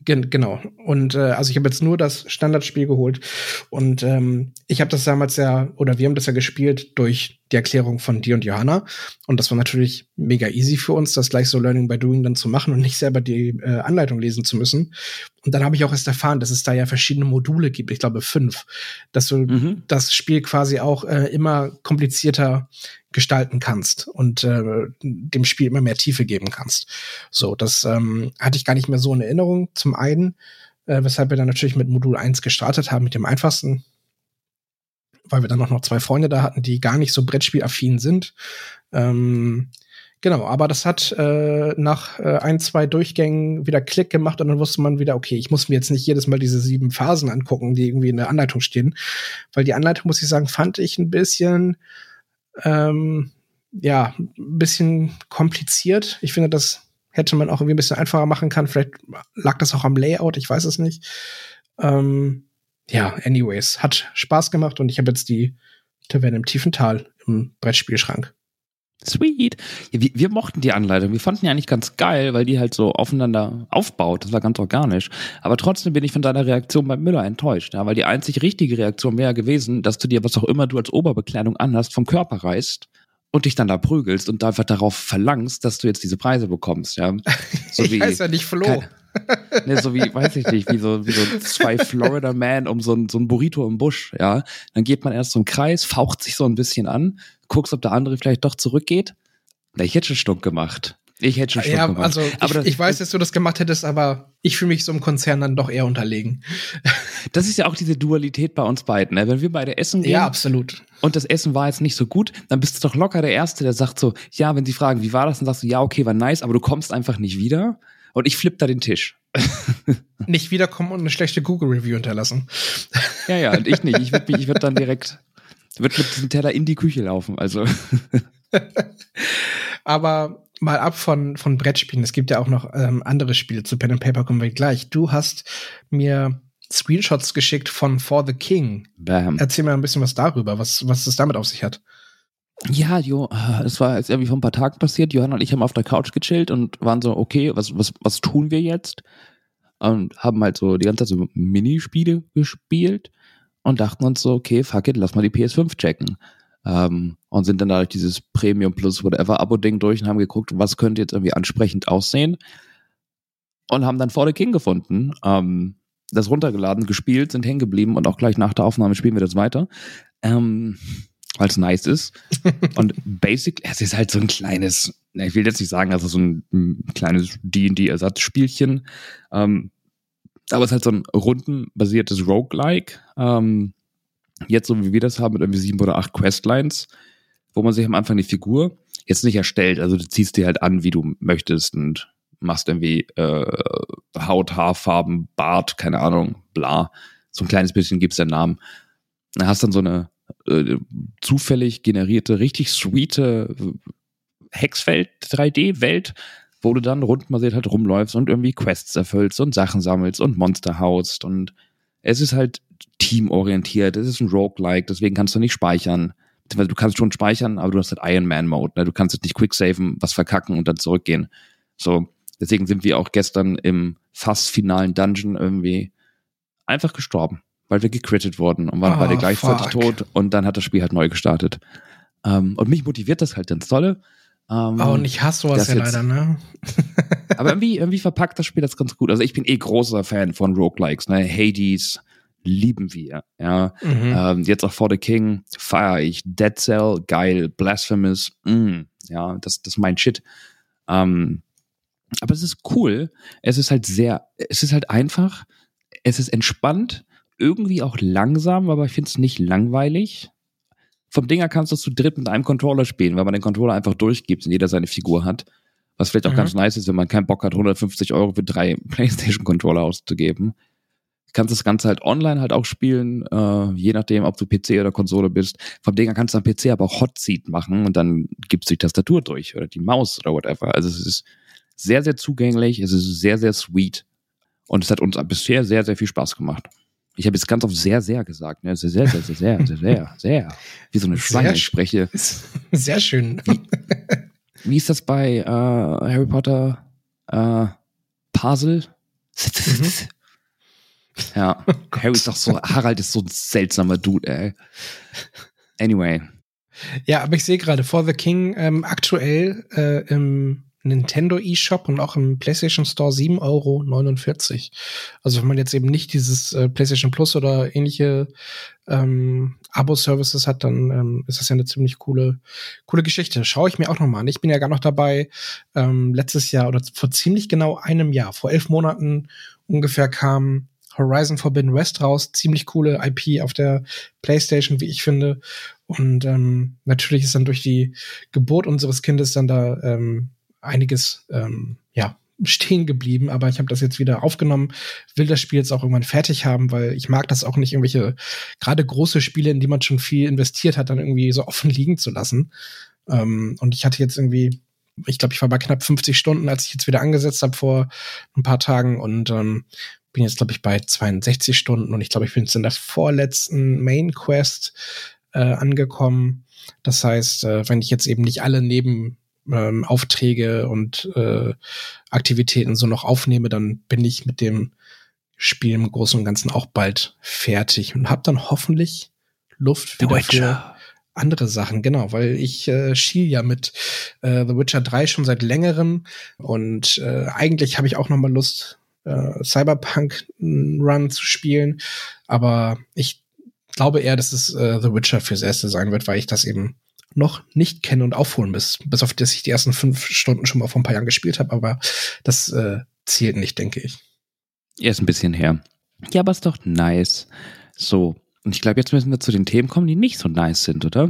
Speaker 3: Genau. Und also ich habe jetzt nur das Standardspiel geholt und ich habe das damals wir haben das ja gespielt durch die Erklärung von dir und Johanna und das war natürlich mega easy für uns, das gleich so Learning by Doing dann zu machen und nicht selber die Anleitung lesen zu müssen. Und dann habe ich auch erst erfahren, dass es da ja verschiedene Module gibt, ich glaube 5, dass du das Spiel quasi auch immer komplizierter gestalten kannst und dem Spiel immer mehr Tiefe geben kannst. So, das hatte ich gar nicht mehr so in Erinnerung. Zum einen, weshalb wir dann natürlich mit Modul 1 gestartet haben, mit dem einfachsten, weil wir dann auch noch 2 Freunde da hatten, die gar nicht so Brettspielaffin sind. Genau, aber das hat nach 1-2 Durchgängen wieder Klick gemacht und dann wusste man wieder, okay, ich muss mir jetzt nicht jedes Mal diese 7 Phasen angucken, die irgendwie in der Anleitung stehen, weil die Anleitung, muss ich sagen, fand ich ein bisschen ein bisschen kompliziert. Ich finde, das hätte man auch irgendwie ein bisschen einfacher machen können. Vielleicht lag das auch am Layout, ich weiß es nicht. Anyways, hat Spaß gemacht und ich habe jetzt die Taverne im tiefen Tal im Brettspielschrank.
Speaker 4: Sweet. Ja, wir mochten die Anleitung. Wir fanden die eigentlich ganz geil, weil die halt so aufeinander aufbaut. Das war ganz organisch. Aber trotzdem bin ich von deiner Reaktion beim Müller enttäuscht. Ja, weil die einzig richtige Reaktion wäre gewesen, dass du dir, was auch immer du als Oberbekleidung anhast, vom Körper reißt und dich dann da prügelst und einfach darauf verlangst, dass du jetzt diese Preise bekommst. Ja, so
Speaker 3: ich heiße ja nicht Flo.
Speaker 4: So wie, weiß ich nicht, wie so 2 Florida Man um so ein Burrito im Busch, ja. Dann geht man erst so einen Kreis, faucht sich so ein bisschen an, guckst, ob der andere vielleicht doch zurückgeht. Ich hätte schon Stuck gemacht.
Speaker 3: gemacht. Also ich weiß, dass du das gemacht hättest, aber ich fühle mich so im Konzern dann doch eher unterlegen.
Speaker 4: Das ist ja auch diese Dualität bei uns beiden, ne? Wenn wir beide essen gehen.
Speaker 3: Ja, absolut.
Speaker 4: Und das Essen war jetzt nicht so gut, dann bist du doch locker der Erste, der sagt so, ja, wenn sie fragen, wie war das, dann sagst du, ja, okay, war nice, aber du kommst einfach nicht wieder. Und ich flipp da den Tisch.
Speaker 3: Nicht wiederkommen und eine schlechte Google-Review hinterlassen.
Speaker 4: Ja, und ich nicht. Ich würd dann direkt mit diesem Teller in die Küche laufen. Also.
Speaker 3: Aber mal ab von Brettspielen. Es gibt ja auch noch andere Spiele. Zu Pen and Paper kommen wir gleich. Du hast mir Screenshots geschickt von For the King.
Speaker 4: Bam.
Speaker 3: Erzähl mal ein bisschen was darüber, was es damit auf sich hat.
Speaker 4: Ja, das war jetzt irgendwie vor ein paar Tagen passiert. Johanna und ich haben auf der Couch gechillt und waren so, okay, was tun wir jetzt? Und haben halt so die ganze Zeit so Minispiele gespielt und dachten uns so, okay, fuck it, lass mal die PS5 checken. Und sind dann da durch dieses Premium Plus whatever Abo-Ding durch und haben geguckt, was könnte jetzt irgendwie ansprechend aussehen. Und haben dann For the King gefunden, das runtergeladen, gespielt, sind hängen geblieben und auch gleich nach der Aufnahme spielen wir das weiter. Weil es nice ist. Und basic, es ist halt so ein kleines, ich will jetzt nicht sagen, also so ein kleines D&D-Ersatzspielchen. Aber es ist halt so ein rundenbasiertes Roguelike. Jetzt, so wie wir das haben, mit irgendwie 7 oder 8 Questlines, wo man sich am Anfang die Figur jetzt nicht erstellt. Also du ziehst dir halt an, wie du möchtest und machst irgendwie Haut, Haarfarben, Bart, keine Ahnung, bla. So ein kleines bisschen gibt's den Namen. Dann hast dann so eine zufällig generierte, richtig sweete Hexfeld 3D-Welt, wo du dann rundbasiert halt rumläufst und irgendwie Quests erfüllst und Sachen sammelst und Monster haust und es ist halt teamorientiert, es ist ein Roguelike, deswegen kannst du nicht speichern. Du kannst schon speichern, aber du hast halt Iron Man Mode, ne? Du kannst jetzt nicht quicksaven, was verkacken und dann zurückgehen. So, deswegen sind wir auch gestern im fast finalen Dungeon irgendwie einfach gestorben, weil wir gecrittet wurden und waren beide gleichzeitig tot und dann hat das Spiel halt neu gestartet. Und mich motiviert das halt ganz tolle.
Speaker 3: Und ich hasse sowas ja leider, ne?
Speaker 4: Aber irgendwie verpackt das Spiel das ganz gut. Also ich bin großer Fan von Roguelikes, ne? Hades lieben wir, ja. Jetzt auch For the King feiere ich. Dead Cell, geil. Blasphemous, ja, das ist mein Shit. Aber es ist cool. Es ist halt einfach. Es ist entspannt. Irgendwie auch langsam, aber ich finde es nicht langweilig. Vom Dinger kannst du es zu dritt mit einem Controller spielen, weil man den Controller einfach durchgibt und jeder seine Figur hat. Was vielleicht auch ganz nice ist, wenn man keinen Bock hat, 150 € für 3 PlayStation-Controller auszugeben. Du kannst das Ganze halt online halt auch spielen, je nachdem, ob du PC oder Konsole bist. Vom Dinger kannst du am PC aber auch Hot Seat machen und dann gibst du die Tastatur durch oder die Maus oder whatever. Also es ist sehr, sehr zugänglich, es ist sehr, sehr sweet und es hat uns bisher sehr, sehr viel Spaß gemacht. Ich habe jetzt ganz oft sehr, sehr gesagt. Ne? Sehr, sehr, sehr, sehr, sehr, sehr, sehr. Wie so eine Schlange ich spreche.
Speaker 3: Sehr schön.
Speaker 4: Wie ist das bei Harry Potter? Puzzle? Ja, Harry ist doch so, Harald ist so ein seltsamer Dude, ey. Anyway.
Speaker 3: Ja, aber ich sehe gerade For the King aktuell im Nintendo eShop und auch im PlayStation Store 7,49 €. Also wenn man jetzt eben nicht dieses PlayStation Plus oder ähnliche Abo-Services hat, dann ist das ja eine ziemlich coole Geschichte. Schaue ich mir auch noch mal an. Ich bin ja gar noch dabei, letztes Jahr oder vor ziemlich genau einem Jahr, vor 11 Monaten ungefähr, kam Horizon Forbidden West raus. Ziemlich coole IP auf der PlayStation, wie ich finde. Und natürlich ist dann durch die Geburt unseres Kindes dann da einiges stehen geblieben, aber ich habe das jetzt wieder aufgenommen, will das Spiel jetzt auch irgendwann fertig haben, weil ich mag das auch nicht, irgendwelche gerade große Spiele, in die man schon viel investiert hat, dann irgendwie so offen liegen zu lassen. Und ich hatte jetzt irgendwie, ich glaube, ich war bei knapp 50 Stunden, als ich jetzt wieder angesetzt habe vor ein paar Tagen und bin jetzt, glaube ich, bei 62 Stunden und ich glaube, ich bin jetzt in der vorletzten Main Quest angekommen. Das heißt, wenn ich jetzt eben nicht alle Aufträge und Aktivitäten so noch aufnehme, dann bin ich mit dem Spiel im Großen und Ganzen auch bald fertig und habe dann hoffentlich Luft wieder für andere Sachen, genau, weil ich schiel ja mit The Witcher 3 schon seit längerem und eigentlich habe ich auch noch mal Lust, Cyberpunk Run zu spielen, aber ich glaube eher, dass es The Witcher fürs Erste sein wird, weil ich das eben noch nicht kenne und aufholen bis auf dass ich die ersten 5 Stunden schon mal vor ein paar Jahren gespielt habe, aber das zählt nicht, denke ich.
Speaker 4: Ist ein bisschen her. Ja, aber ist doch nice. So, und ich glaube, jetzt müssen wir zu den Themen kommen, die nicht so nice sind, oder?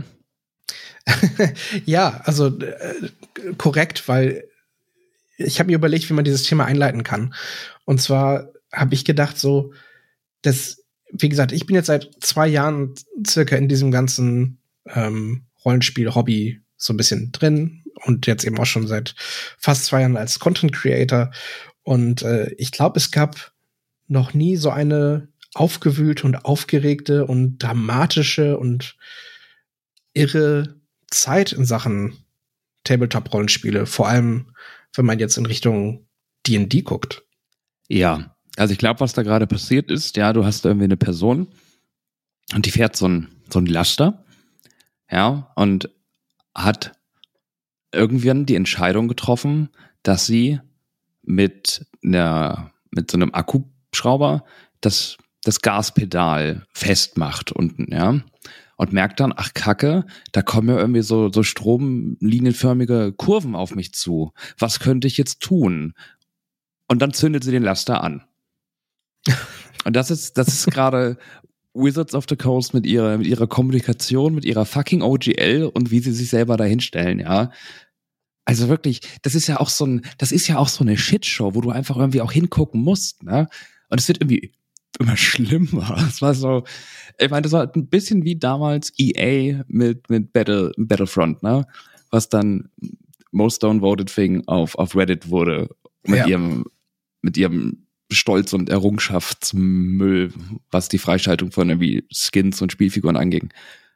Speaker 3: Ja, also korrekt, weil ich habe mir überlegt, wie man dieses Thema einleiten kann. Und zwar habe ich gedacht so, dass, wie gesagt, ich bin jetzt seit 2 Jahren circa in diesem ganzen Rollenspiel-Hobby so ein bisschen drin und jetzt eben auch schon seit fast 2 Jahren als Content Creator. Und ich glaube, es gab noch nie so eine aufgewühlte und aufgeregte und dramatische und irre Zeit in Sachen Tabletop-Rollenspiele. Vor allem, wenn man jetzt in Richtung D&D guckt.
Speaker 4: Ja, also ich glaube, was da gerade passiert ist, ja, du hast irgendwie eine Person und die fährt so ein Laster. Ja, und hat irgendwann die Entscheidung getroffen, dass sie mit so einem Akkuschrauber das Gaspedal festmacht unten, ja. Und merkt dann, ach Kacke, da kommen ja irgendwie so stromlinienförmige Kurven auf mich zu. Was könnte ich jetzt tun? Und dann zündet sie den Laster an. Und das ist gerade Wizards of the Coast mit ihrer Kommunikation, mit ihrer fucking OGL und wie sie sich selber dahinstellen, ja. Also wirklich, das ist ja auch so eine Shitshow, wo du einfach irgendwie auch hingucken musst, ne? Und es wird irgendwie immer schlimmer. Es war so, ich meine, das war ein bisschen wie damals EA mit Battlefront, ne? Was dann Most Downvoted Thing auf Reddit wurde mit ihrem Stolz und Errungenschaftsmüll, was die Freischaltung von irgendwie Skins und Spielfiguren anging.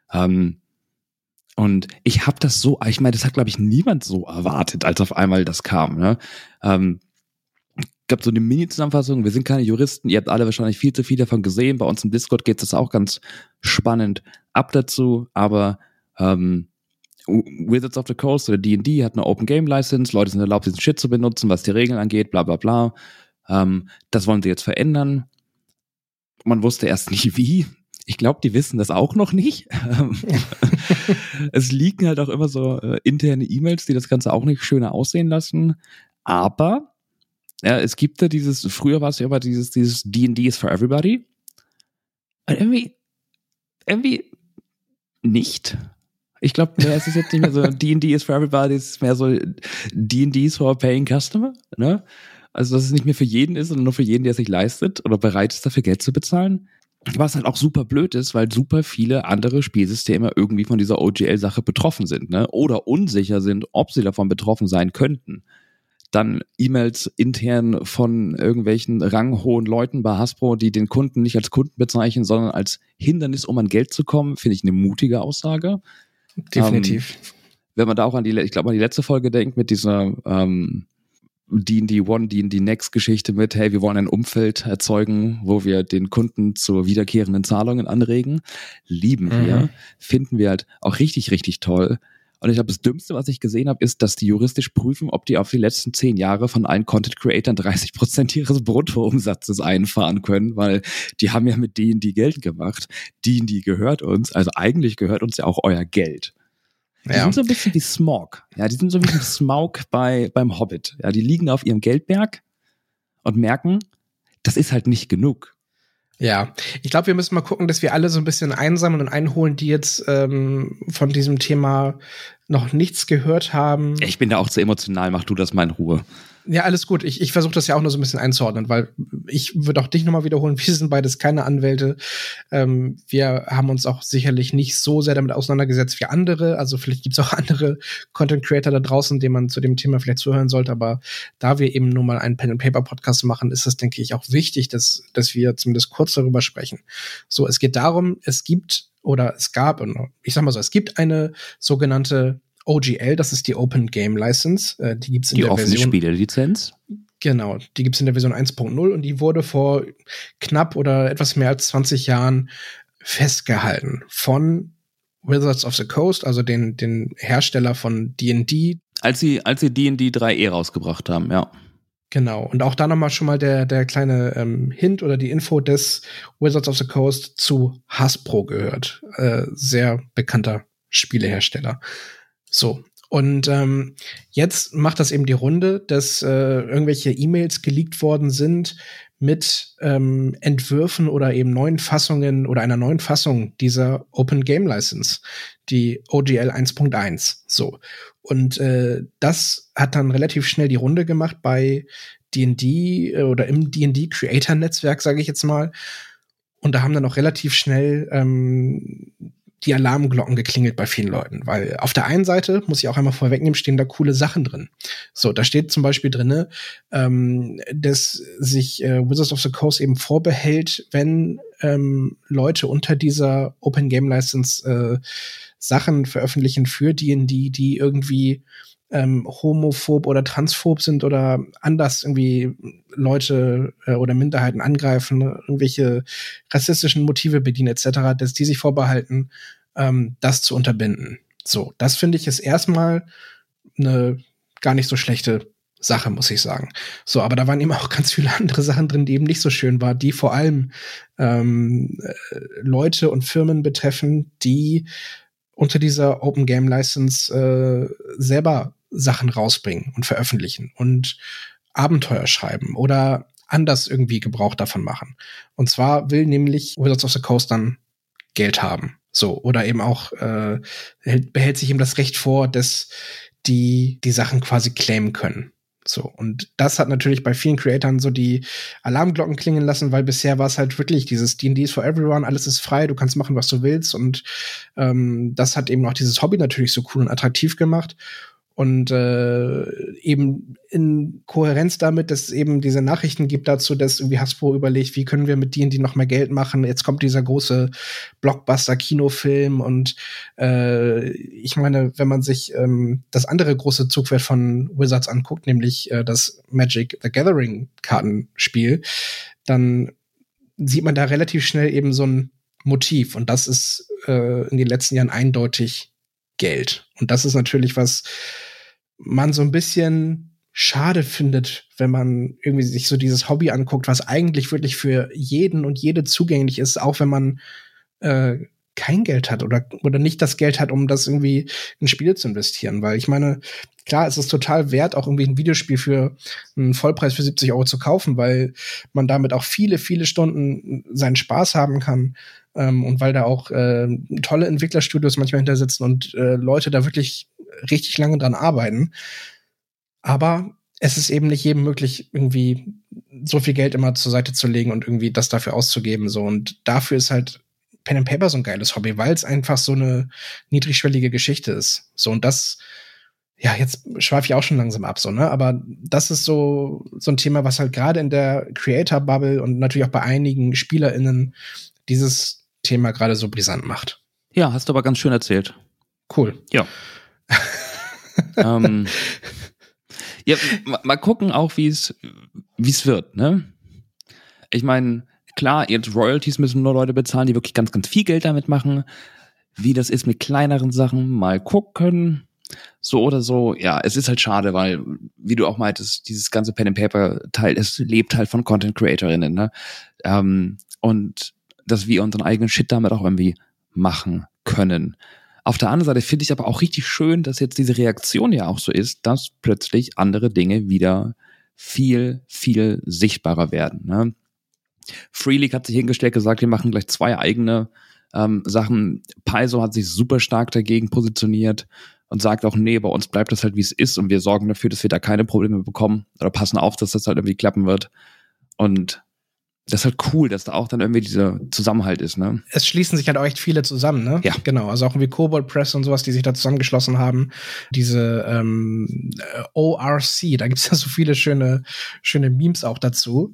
Speaker 4: Und ich habe das so, ich meine, das hat, glaube ich, niemand so erwartet, als auf einmal das kam. Ne? Gab so eine Mini-Zusammenfassung, wir sind keine Juristen, ihr habt alle wahrscheinlich viel zu viel davon gesehen, bei uns im Discord geht es auch ganz spannend ab dazu, aber Wizards of the Coast oder D&D hat eine Open Game License, Leute sind erlaubt, diesen Shit zu benutzen, was die Regeln angeht, bla bla bla. Das wollen sie jetzt verändern. Man wusste erst nicht wie. Ich glaube, die wissen das auch noch nicht. Es liegen halt auch immer so interne E-Mails, die das Ganze auch nicht schöner aussehen lassen. Aber ja, es gibt ja früher war es ja immer dieses D&D is for everybody. Und irgendwie nicht. Ich glaube, es ist jetzt nicht mehr so D&D is for everybody, es ist mehr so D&D is for a paying customer, ne? Also, dass es nicht mehr für jeden ist, sondern nur für jeden, der es sich leistet oder bereit ist, dafür Geld zu bezahlen. Was halt auch super blöd ist, weil super viele andere Spielsysteme irgendwie von dieser OGL-Sache betroffen sind, ne? Oder unsicher sind, ob sie davon betroffen sein könnten. Dann E-Mails intern von irgendwelchen ranghohen Leuten bei Hasbro, die den Kunden nicht als Kunden bezeichnen, sondern als Hindernis, um an Geld zu kommen, finde ich eine mutige Aussage.
Speaker 3: Definitiv.
Speaker 4: Wenn man da auch an die letzte Folge denkt, mit dieser D&D One, D&D Next Geschichte mit, hey, wir wollen ein Umfeld erzeugen, wo wir den Kunden zu wiederkehrenden Zahlungen anregen. Lieben wir. Finden wir halt auch richtig, richtig toll. Und ich glaube, das Dümmste, was ich gesehen habe, ist, dass die juristisch prüfen, ob die auf die letzten 10 Jahre von allen Content-Creatern 30% ihres Bruttoumsatzes einfahren können, weil die haben ja mit D&D Geld gemacht. D&D gehört uns, also eigentlich gehört uns ja auch euer Geld. Die sind so ein bisschen wie Smaug. Ja, die sind so ein bisschen Smaug beim Hobbit. Ja, die liegen auf ihrem Geldberg und merken, das ist halt nicht genug.
Speaker 3: Ja, ich glaube, wir müssen mal gucken, dass wir alle so ein bisschen einsammeln und einholen, die jetzt von diesem Thema noch nichts gehört haben.
Speaker 4: Ich bin da auch zu emotional, mach du das mal in Ruhe.
Speaker 3: Ja, alles gut. Ich versuche das ja auch nur so ein bisschen einzuordnen, weil ich würde auch dich nochmal wiederholen, wir sind beides keine Anwälte. Wir haben uns auch sicherlich nicht so sehr damit auseinandergesetzt wie andere. Also vielleicht gibt's auch andere Content-Creator da draußen, denen man zu dem Thema vielleicht zuhören sollte. Aber da wir eben nur mal einen Pen-and-Paper-Podcast machen, ist es, denke ich, auch wichtig, dass wir zumindest kurz darüber sprechen. So, es geht darum, es gibt eine sogenannte OGL, das ist die Open Game License. Die gibt's in der Version. Die offene
Speaker 4: Spielelizenz?
Speaker 3: Genau, die gibt's in der Version 1.0 und die wurde vor knapp oder etwas mehr als 20 Jahren festgehalten von Wizards of the Coast, also den Hersteller von D&D.
Speaker 4: Als sie D&D 3e rausgebracht haben, ja.
Speaker 3: Genau, und auch da nochmal schon mal der kleine Hint oder die Info, des Wizards of the Coast zu Hasbro gehört. Sehr bekannter Spielehersteller. So, und jetzt macht das eben die Runde, dass irgendwelche E-Mails geleakt worden sind mit Entwürfen oder eben neuen Fassungen oder einer neuen Fassung dieser Open Game License, die OGL 1.1. So, und das hat dann relativ schnell die Runde gemacht bei D&D oder im D&D Creator Netzwerk, sage ich jetzt mal. Und da haben dann auch relativ schnell die Alarmglocken geklingelt bei vielen Leuten, weil auf der einen Seite, muss ich auch einmal vorwegnehmen, stehen da coole Sachen drin. So, da steht zum Beispiel drinne, dass sich Wizards of the Coast eben vorbehält, wenn Leute unter dieser Open Game License Sachen veröffentlichen für D&D, die irgendwie homophob oder transphob sind oder anders irgendwie Leute oder Minderheiten angreifen, irgendwelche rassistischen Motive bedienen etc., dass die sich vorbehalten, das zu unterbinden. So, das finde ich ist erstmal eine gar nicht so schlechte Sache, muss ich sagen. So, aber da waren eben auch ganz viele andere Sachen drin, die eben nicht so schön waren, die vor allem Leute und Firmen betreffen, die unter dieser Open Game License selber Sachen rausbringen und veröffentlichen und Abenteuer schreiben oder anders irgendwie Gebrauch davon machen. Und zwar will nämlich Wizards of the Coast dann Geld haben. So, oder eben auch behält sich eben das Recht vor, dass die Sachen quasi claimen können. So, und das hat natürlich bei vielen Creatoren so die Alarmglocken klingen lassen, weil bisher war es halt wirklich dieses D&D is for everyone, alles ist frei, du kannst machen, was du willst, und das hat eben auch dieses Hobby natürlich so cool und attraktiv gemacht. Und eben in Kohärenz damit, dass es eben diese Nachrichten gibt dazu, dass irgendwie Hasbro überlegt, wie können wir mit D&D noch mehr Geld machen. Jetzt kommt dieser große Blockbuster-Kinofilm und ich meine, wenn man sich das andere große Zugpferd von Wizards anguckt, nämlich das Magic the Gathering Kartenspiel, dann sieht man da relativ schnell eben so ein Motiv. Und das ist in den letzten Jahren eindeutig Geld. Und das ist natürlich was man so ein bisschen schade findet, wenn man irgendwie sich so dieses Hobby anguckt, was eigentlich wirklich für jeden und jede zugänglich ist, auch wenn man kein Geld hat oder nicht das Geld hat, um das irgendwie in Spiele zu investieren. Weil ich meine, klar, es ist total wert, auch irgendwie ein Videospiel für einen Vollpreis für 70 € zu kaufen, weil man damit auch viele, viele Stunden seinen Spaß haben kann. Und weil da auch tolle Entwicklerstudios manchmal hinter sitzen und Leute da wirklich richtig lange dran arbeiten. Aber es ist eben nicht jedem möglich, irgendwie so viel Geld immer zur Seite zu legen und irgendwie das dafür auszugeben. So. Und dafür ist halt Pen and Paper so ein geiles Hobby, weil es einfach so eine niedrigschwellige Geschichte ist. So, und das, ja, jetzt schweife ich auch schon langsam ab, so, ne? Aber das ist so ein Thema, was halt gerade in der Creator-Bubble und natürlich auch bei einigen SpielerInnen dieses Thema gerade so brisant macht.
Speaker 4: Ja, hast du aber ganz schön erzählt.
Speaker 3: Cool.
Speaker 4: Ja. Ja, mal gucken auch, wie es wird, ne? Ich meine, klar, jetzt Royalties müssen nur Leute bezahlen, die wirklich ganz, ganz viel Geld damit machen. Wie das ist mit kleineren Sachen, mal gucken. So oder so, ja, es ist halt schade, weil, wie du auch meintest, dieses ganze Pen-and-Paper-Teil, es lebt halt von Content-CreatorInnen, ne? Und dass wir unseren eigenen Shit damit auch irgendwie machen können. Auf der anderen Seite finde ich aber auch richtig schön, dass jetzt diese Reaktion ja auch so ist, dass plötzlich andere Dinge wieder viel, viel sichtbarer werden, ne? Free League hat sich hingestellt, gesagt, wir machen gleich 2 eigene Sachen. Paizo hat sich super stark dagegen positioniert und sagt auch, nee, bei uns bleibt das halt, wie es ist und wir sorgen dafür, dass wir da keine Probleme bekommen oder passen auf, dass das halt irgendwie klappen wird. Und das ist halt cool, dass da auch dann irgendwie dieser Zusammenhalt ist, ne?
Speaker 3: Es schließen sich halt auch echt viele zusammen, ne?
Speaker 4: Ja.
Speaker 3: Genau, also auch wie Cobalt Press und sowas, die sich da zusammengeschlossen haben. Diese ORC, da gibt's ja so viele schöne Memes auch dazu.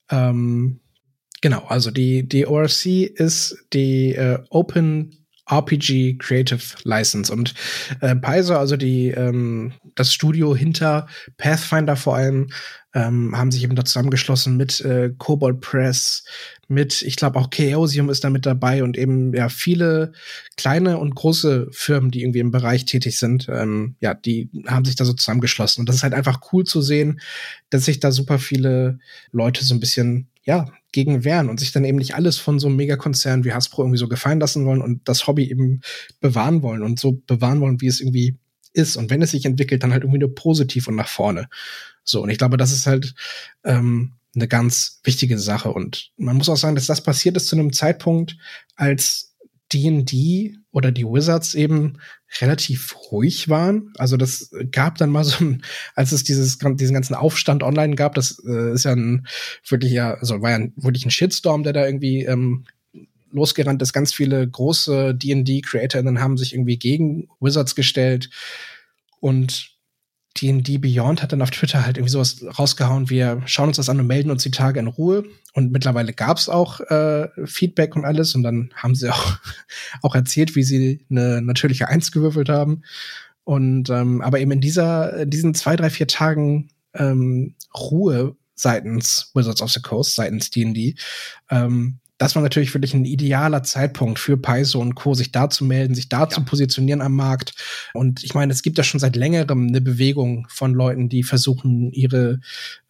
Speaker 3: Genau, also die ORC ist die Open RPG Creative License und Paizo, also das Studio hinter Pathfinder vor allem, haben sich eben da zusammengeschlossen mit Cobalt Press, mit, ich glaube auch Chaosium ist da mit dabei und eben ja viele kleine und große Firmen, die irgendwie im Bereich tätig sind, ja, die haben sich da so zusammengeschlossen und das ist halt einfach cool zu sehen, dass sich da super viele Leute so ein bisschen ja, gegen wehren und sich dann eben nicht alles von so einem Megakonzern wie Hasbro irgendwie so gefallen lassen wollen und das Hobby eben bewahren wollen und so bewahren wollen, wie es irgendwie ist. Und wenn es sich entwickelt, dann halt irgendwie nur positiv und nach vorne. So, und ich glaube, das ist halt eine ganz wichtige Sache. Und man muss auch sagen, dass das passiert ist zu einem Zeitpunkt, als D&D oder die Wizards eben relativ ruhig waren. Also das gab dann mal so ein, als es diesen ganzen Aufstand online gab, das ist ja war ja wirklich ein Shitstorm, der da irgendwie losgerannt ist. Ganz viele große D&D-CreatorInnen haben sich irgendwie gegen Wizards gestellt und D&D Beyond hat dann auf Twitter halt irgendwie sowas rausgehauen, wir schauen uns das an und melden uns die Tage in Ruhe. Und mittlerweile gab's auch Feedback und alles. Und dann haben sie auch erzählt, wie sie eine natürliche 1 gewürfelt haben. Und aber eben in diesen 2, 3, 4 Tagen Ruhe seitens Wizards of the Coast, seitens D&D, das war natürlich wirklich ein idealer Zeitpunkt für Paizo und Co., sich da zu melden, sich da zu positionieren am Markt. Und ich meine, es gibt ja schon seit längerem eine Bewegung von Leuten, die versuchen, ihre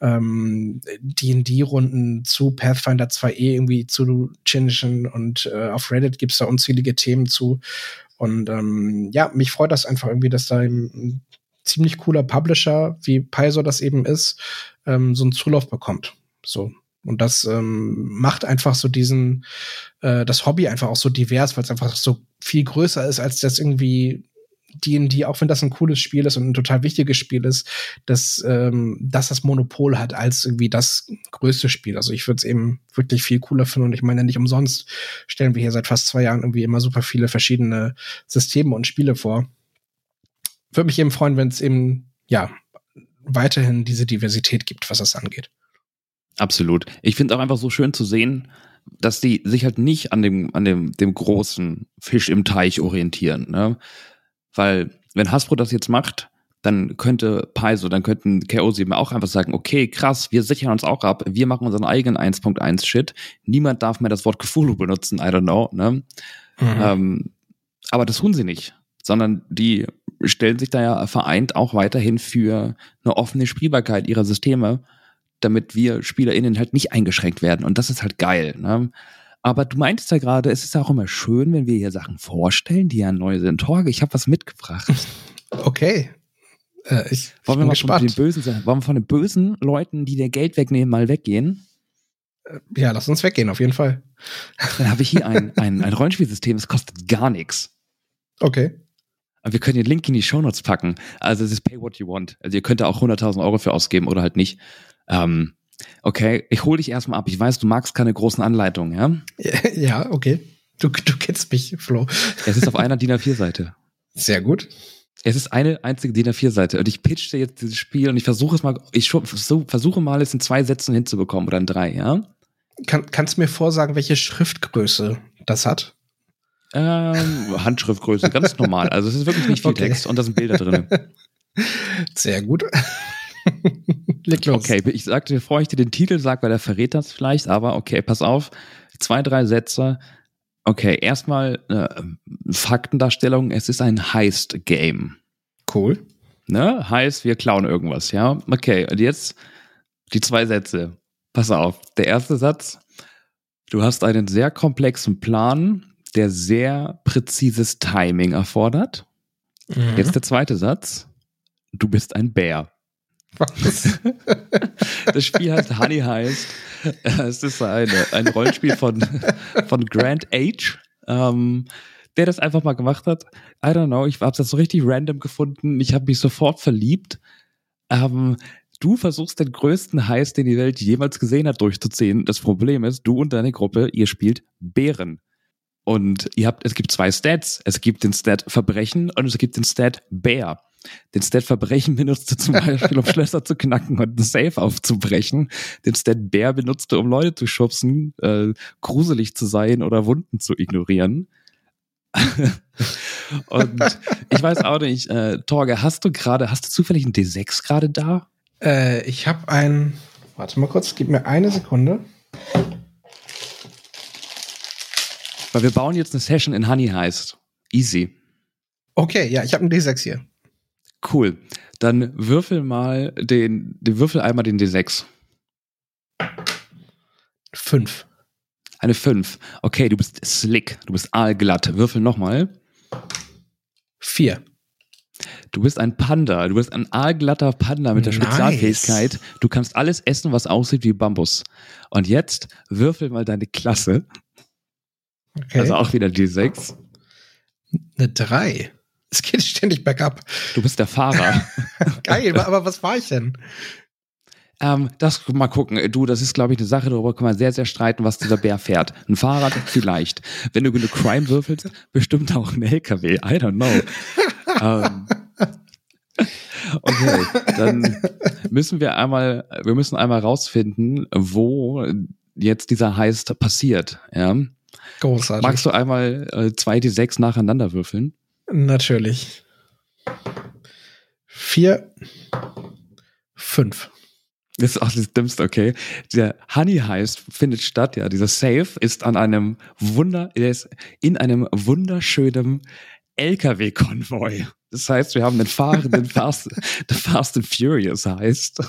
Speaker 3: D&D-Runden zu Pathfinder 2e irgendwie zu chinischen und auf Reddit gibt's da unzählige Themen zu. Und ja, mich freut das einfach irgendwie, dass da ein ziemlich cooler Publisher, wie Paizo das eben ist, so einen Zulauf bekommt. So. Und das macht einfach so das Hobby einfach auch so divers, weil es einfach so viel größer ist, als das irgendwie D&D, auch wenn das ein cooles Spiel ist und ein total wichtiges Spiel ist, dass das Monopol hat als irgendwie das größte Spiel. Also ich würde es eben wirklich viel cooler finden und ich meine, nicht umsonst stellen wir hier seit fast 2 Jahren irgendwie immer super viele verschiedene Systeme und Spiele vor. Würde mich eben freuen, wenn es eben, ja, weiterhin diese Diversität gibt, was das angeht.
Speaker 4: Absolut. Ich finde es auch einfach so schön zu sehen, dass die sich halt nicht an dem großen Fisch im Teich orientieren, ne? Weil, wenn Hasbro das jetzt macht, dann könnte Paizo, dann könnten Chaosium auch einfach sagen, okay, krass, wir sichern uns auch ab, wir machen unseren eigenen 1.1 Shit, niemand darf mehr das Wort Cthulhu benutzen, I don't know, ne? Aber das tun sie nicht, sondern die stellen sich da ja vereint auch weiterhin für eine offene Spielbarkeit ihrer Systeme, damit wir SpielerInnen halt nicht eingeschränkt werden. Und das ist halt geil, ne? Aber du meintest ja gerade, es ist auch immer schön, wenn wir hier Sachen vorstellen, die ja neu sind. Torge, ich habe was mitgebracht.
Speaker 3: Okay. Ich
Speaker 4: wollen wir
Speaker 3: bin
Speaker 4: mal
Speaker 3: gespannt.
Speaker 4: Wollen wir von den bösen Leuten, die dir Geld wegnehmen, mal weggehen?
Speaker 3: Ja, lass uns weggehen, auf jeden Fall.
Speaker 4: Dann habe ich hier ein Rollenspielsystem, es kostet gar nichts.
Speaker 3: Okay.
Speaker 4: Aber wir können den Link in die Shownotes packen. Also es ist Pay What You Want. Also ihr könnt da auch 100.000 Euro für ausgeben oder halt nicht. Okay, ich hole dich erstmal ab. Ich weiß, du magst keine großen Anleitungen, ja?
Speaker 3: Ja, okay. Du kennst mich, Flo.
Speaker 4: Es ist auf einer DIN A4-Seite.
Speaker 3: Sehr gut.
Speaker 4: Es ist eine einzige DIN A4-Seite. Und ich pitch dir jetzt dieses Spiel und ich versuche mal, es in 2 Sätzen hinzubekommen oder in 3, ja?
Speaker 3: Kannst du mir vorsagen, welche Schriftgröße das hat?
Speaker 4: Handschriftgröße, ganz normal. Also es ist wirklich nicht viel Text und da sind Bilder drin.
Speaker 3: Sehr gut. Leg los.
Speaker 4: Okay, ich sagte, bevor ich dir den Titel sage, weil der verrät das vielleicht, aber okay, pass auf. 2, 3 Sätze. Okay, erstmal Faktendarstellung. Es ist ein Heist-Game.
Speaker 3: Cool.
Speaker 4: Ne? Heißt, wir klauen irgendwas, ja? Okay, und jetzt die 2 Sätze. Pass auf. Der erste Satz. Du hast einen sehr komplexen Plan, der sehr präzises Timing erfordert. Jetzt der zweite Satz. Du bist ein Bär.
Speaker 3: Was?
Speaker 4: Das Spiel heißt Honey Heist. Es ist ein Rollenspiel von Grant H., der das einfach mal gemacht hat. I don't know, ich habe das so richtig random gefunden. Ich habe mich sofort verliebt. Du versuchst den größten Heist, den die Welt jemals gesehen hat, durchzuziehen. Das Problem ist, du und deine Gruppe, ihr spielt Bären. Und es gibt 2 Stats. Es gibt den Stat Verbrechen und es gibt den Stat Bär. Den Stat Verbrechen benutzt du zum Beispiel, um Schlösser zu knacken und ein Safe aufzubrechen. Den Stat Bär benutzt du, um Leute zu schubsen, gruselig zu sein oder Wunden zu ignorieren. Und ich weiß auch nicht, Torge, hast du zufällig einen D6 gerade da?
Speaker 3: Ich habe warte mal kurz, gib mir eine Sekunde.
Speaker 4: Weil wir bauen jetzt eine Session in Honey Heist. Easy.
Speaker 3: Okay, ja, ich habe einen D6 hier.
Speaker 4: Cool. Dann würfel einmal den D6.
Speaker 3: 5.
Speaker 4: Eine 5. Okay, du bist slick. Du bist aalglatt. Würfel nochmal.
Speaker 3: 4.
Speaker 4: Du bist ein Panda. Du bist ein aalglatter Panda mit der Spezialfähigkeit. Du kannst alles essen, was aussieht wie Bambus. Und jetzt würfel mal deine Klasse.
Speaker 3: Okay.
Speaker 4: Also auch wieder D6.
Speaker 3: Eine 3. Es geht ständig bergab.
Speaker 4: Du bist der Fahrer.
Speaker 3: Geil, aber was war ich denn?
Speaker 4: Das mal gucken. Das ist, glaube ich, eine Sache, darüber kann man sehr, sehr streiten, was dieser Bär fährt. Ein Fahrrad vielleicht. Wenn du genug Crime würfelst, bestimmt auch ein LKW. I don't know. Okay, dann müssen wir einmal rausfinden, wo jetzt dieser Heist passiert. Ja?
Speaker 3: Großartig.
Speaker 4: Magst du einmal 2 D6 nacheinander würfeln?
Speaker 3: Natürlich. 4, 5.
Speaker 4: Das ist auch das Dümmste, okay. Der Honey Heist findet statt, ja. Dieser Safe ist in einem wunderschönen LKW-Konvoi. Das heißt, wir haben den fahrenden The Fast and Furious Heist.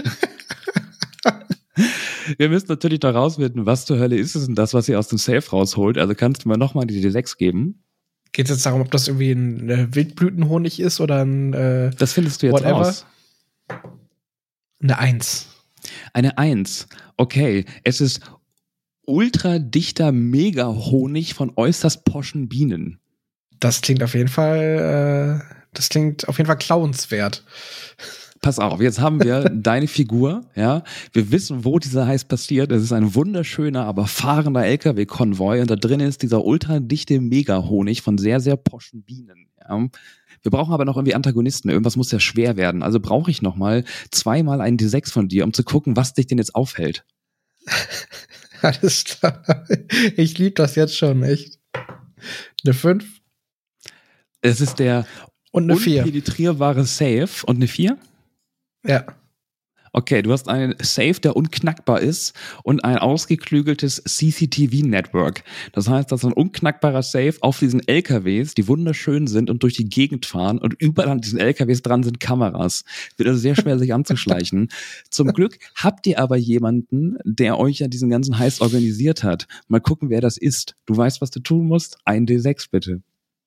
Speaker 4: Wir müssen natürlich noch rausfinden, was zur Hölle ist es denn das, was ihr aus dem Safe rausholt. Also kannst du mir nochmal die D6 geben?
Speaker 3: Geht es jetzt darum, ob das irgendwie ein Wildblütenhonig ist oder ein
Speaker 4: das findest du jetzt
Speaker 3: whatever?
Speaker 4: raus.
Speaker 3: Eine 1.
Speaker 4: Eine 1. Okay, es ist ultra dichter Mega-Honig von äußerst poschen Bienen.
Speaker 3: Das klingt auf jeden Fall klauenswert.
Speaker 4: Pass auf, jetzt haben wir deine Figur, ja. Wir wissen, wo dieser Heist passiert. Es ist ein wunderschöner, aber fahrender LKW-Konvoi und da drin ist dieser ultra dichte Mega-Honig von sehr, sehr poschen Bienen, ja. Wir brauchen aber noch irgendwie Antagonisten. Irgendwas muss ja schwer werden. Also brauche ich noch mal 2-mal einen D6 von dir, um zu gucken, was dich denn jetzt aufhält.
Speaker 3: Alles klar. Ich liebe das jetzt schon, echt. Eine 5.
Speaker 4: Es ist der
Speaker 3: und eine 4.
Speaker 4: Unpenetrierbare Safe. Und eine 4?
Speaker 3: Ja.
Speaker 4: Okay, du hast einen Safe, der unknackbar ist und ein ausgeklügeltes CCTV-Network. Das heißt, das ist ein unknackbarer Safe auf diesen LKWs, die wunderschön sind und durch die Gegend fahren und überall an diesen LKWs dran sind Kameras. Wird also sehr schwer, sich anzuschleichen. Zum Glück habt ihr aber jemanden, der euch ja diesen ganzen Heist organisiert hat. Mal gucken, wer das ist. Du weißt, was du tun musst? Ein D6 bitte.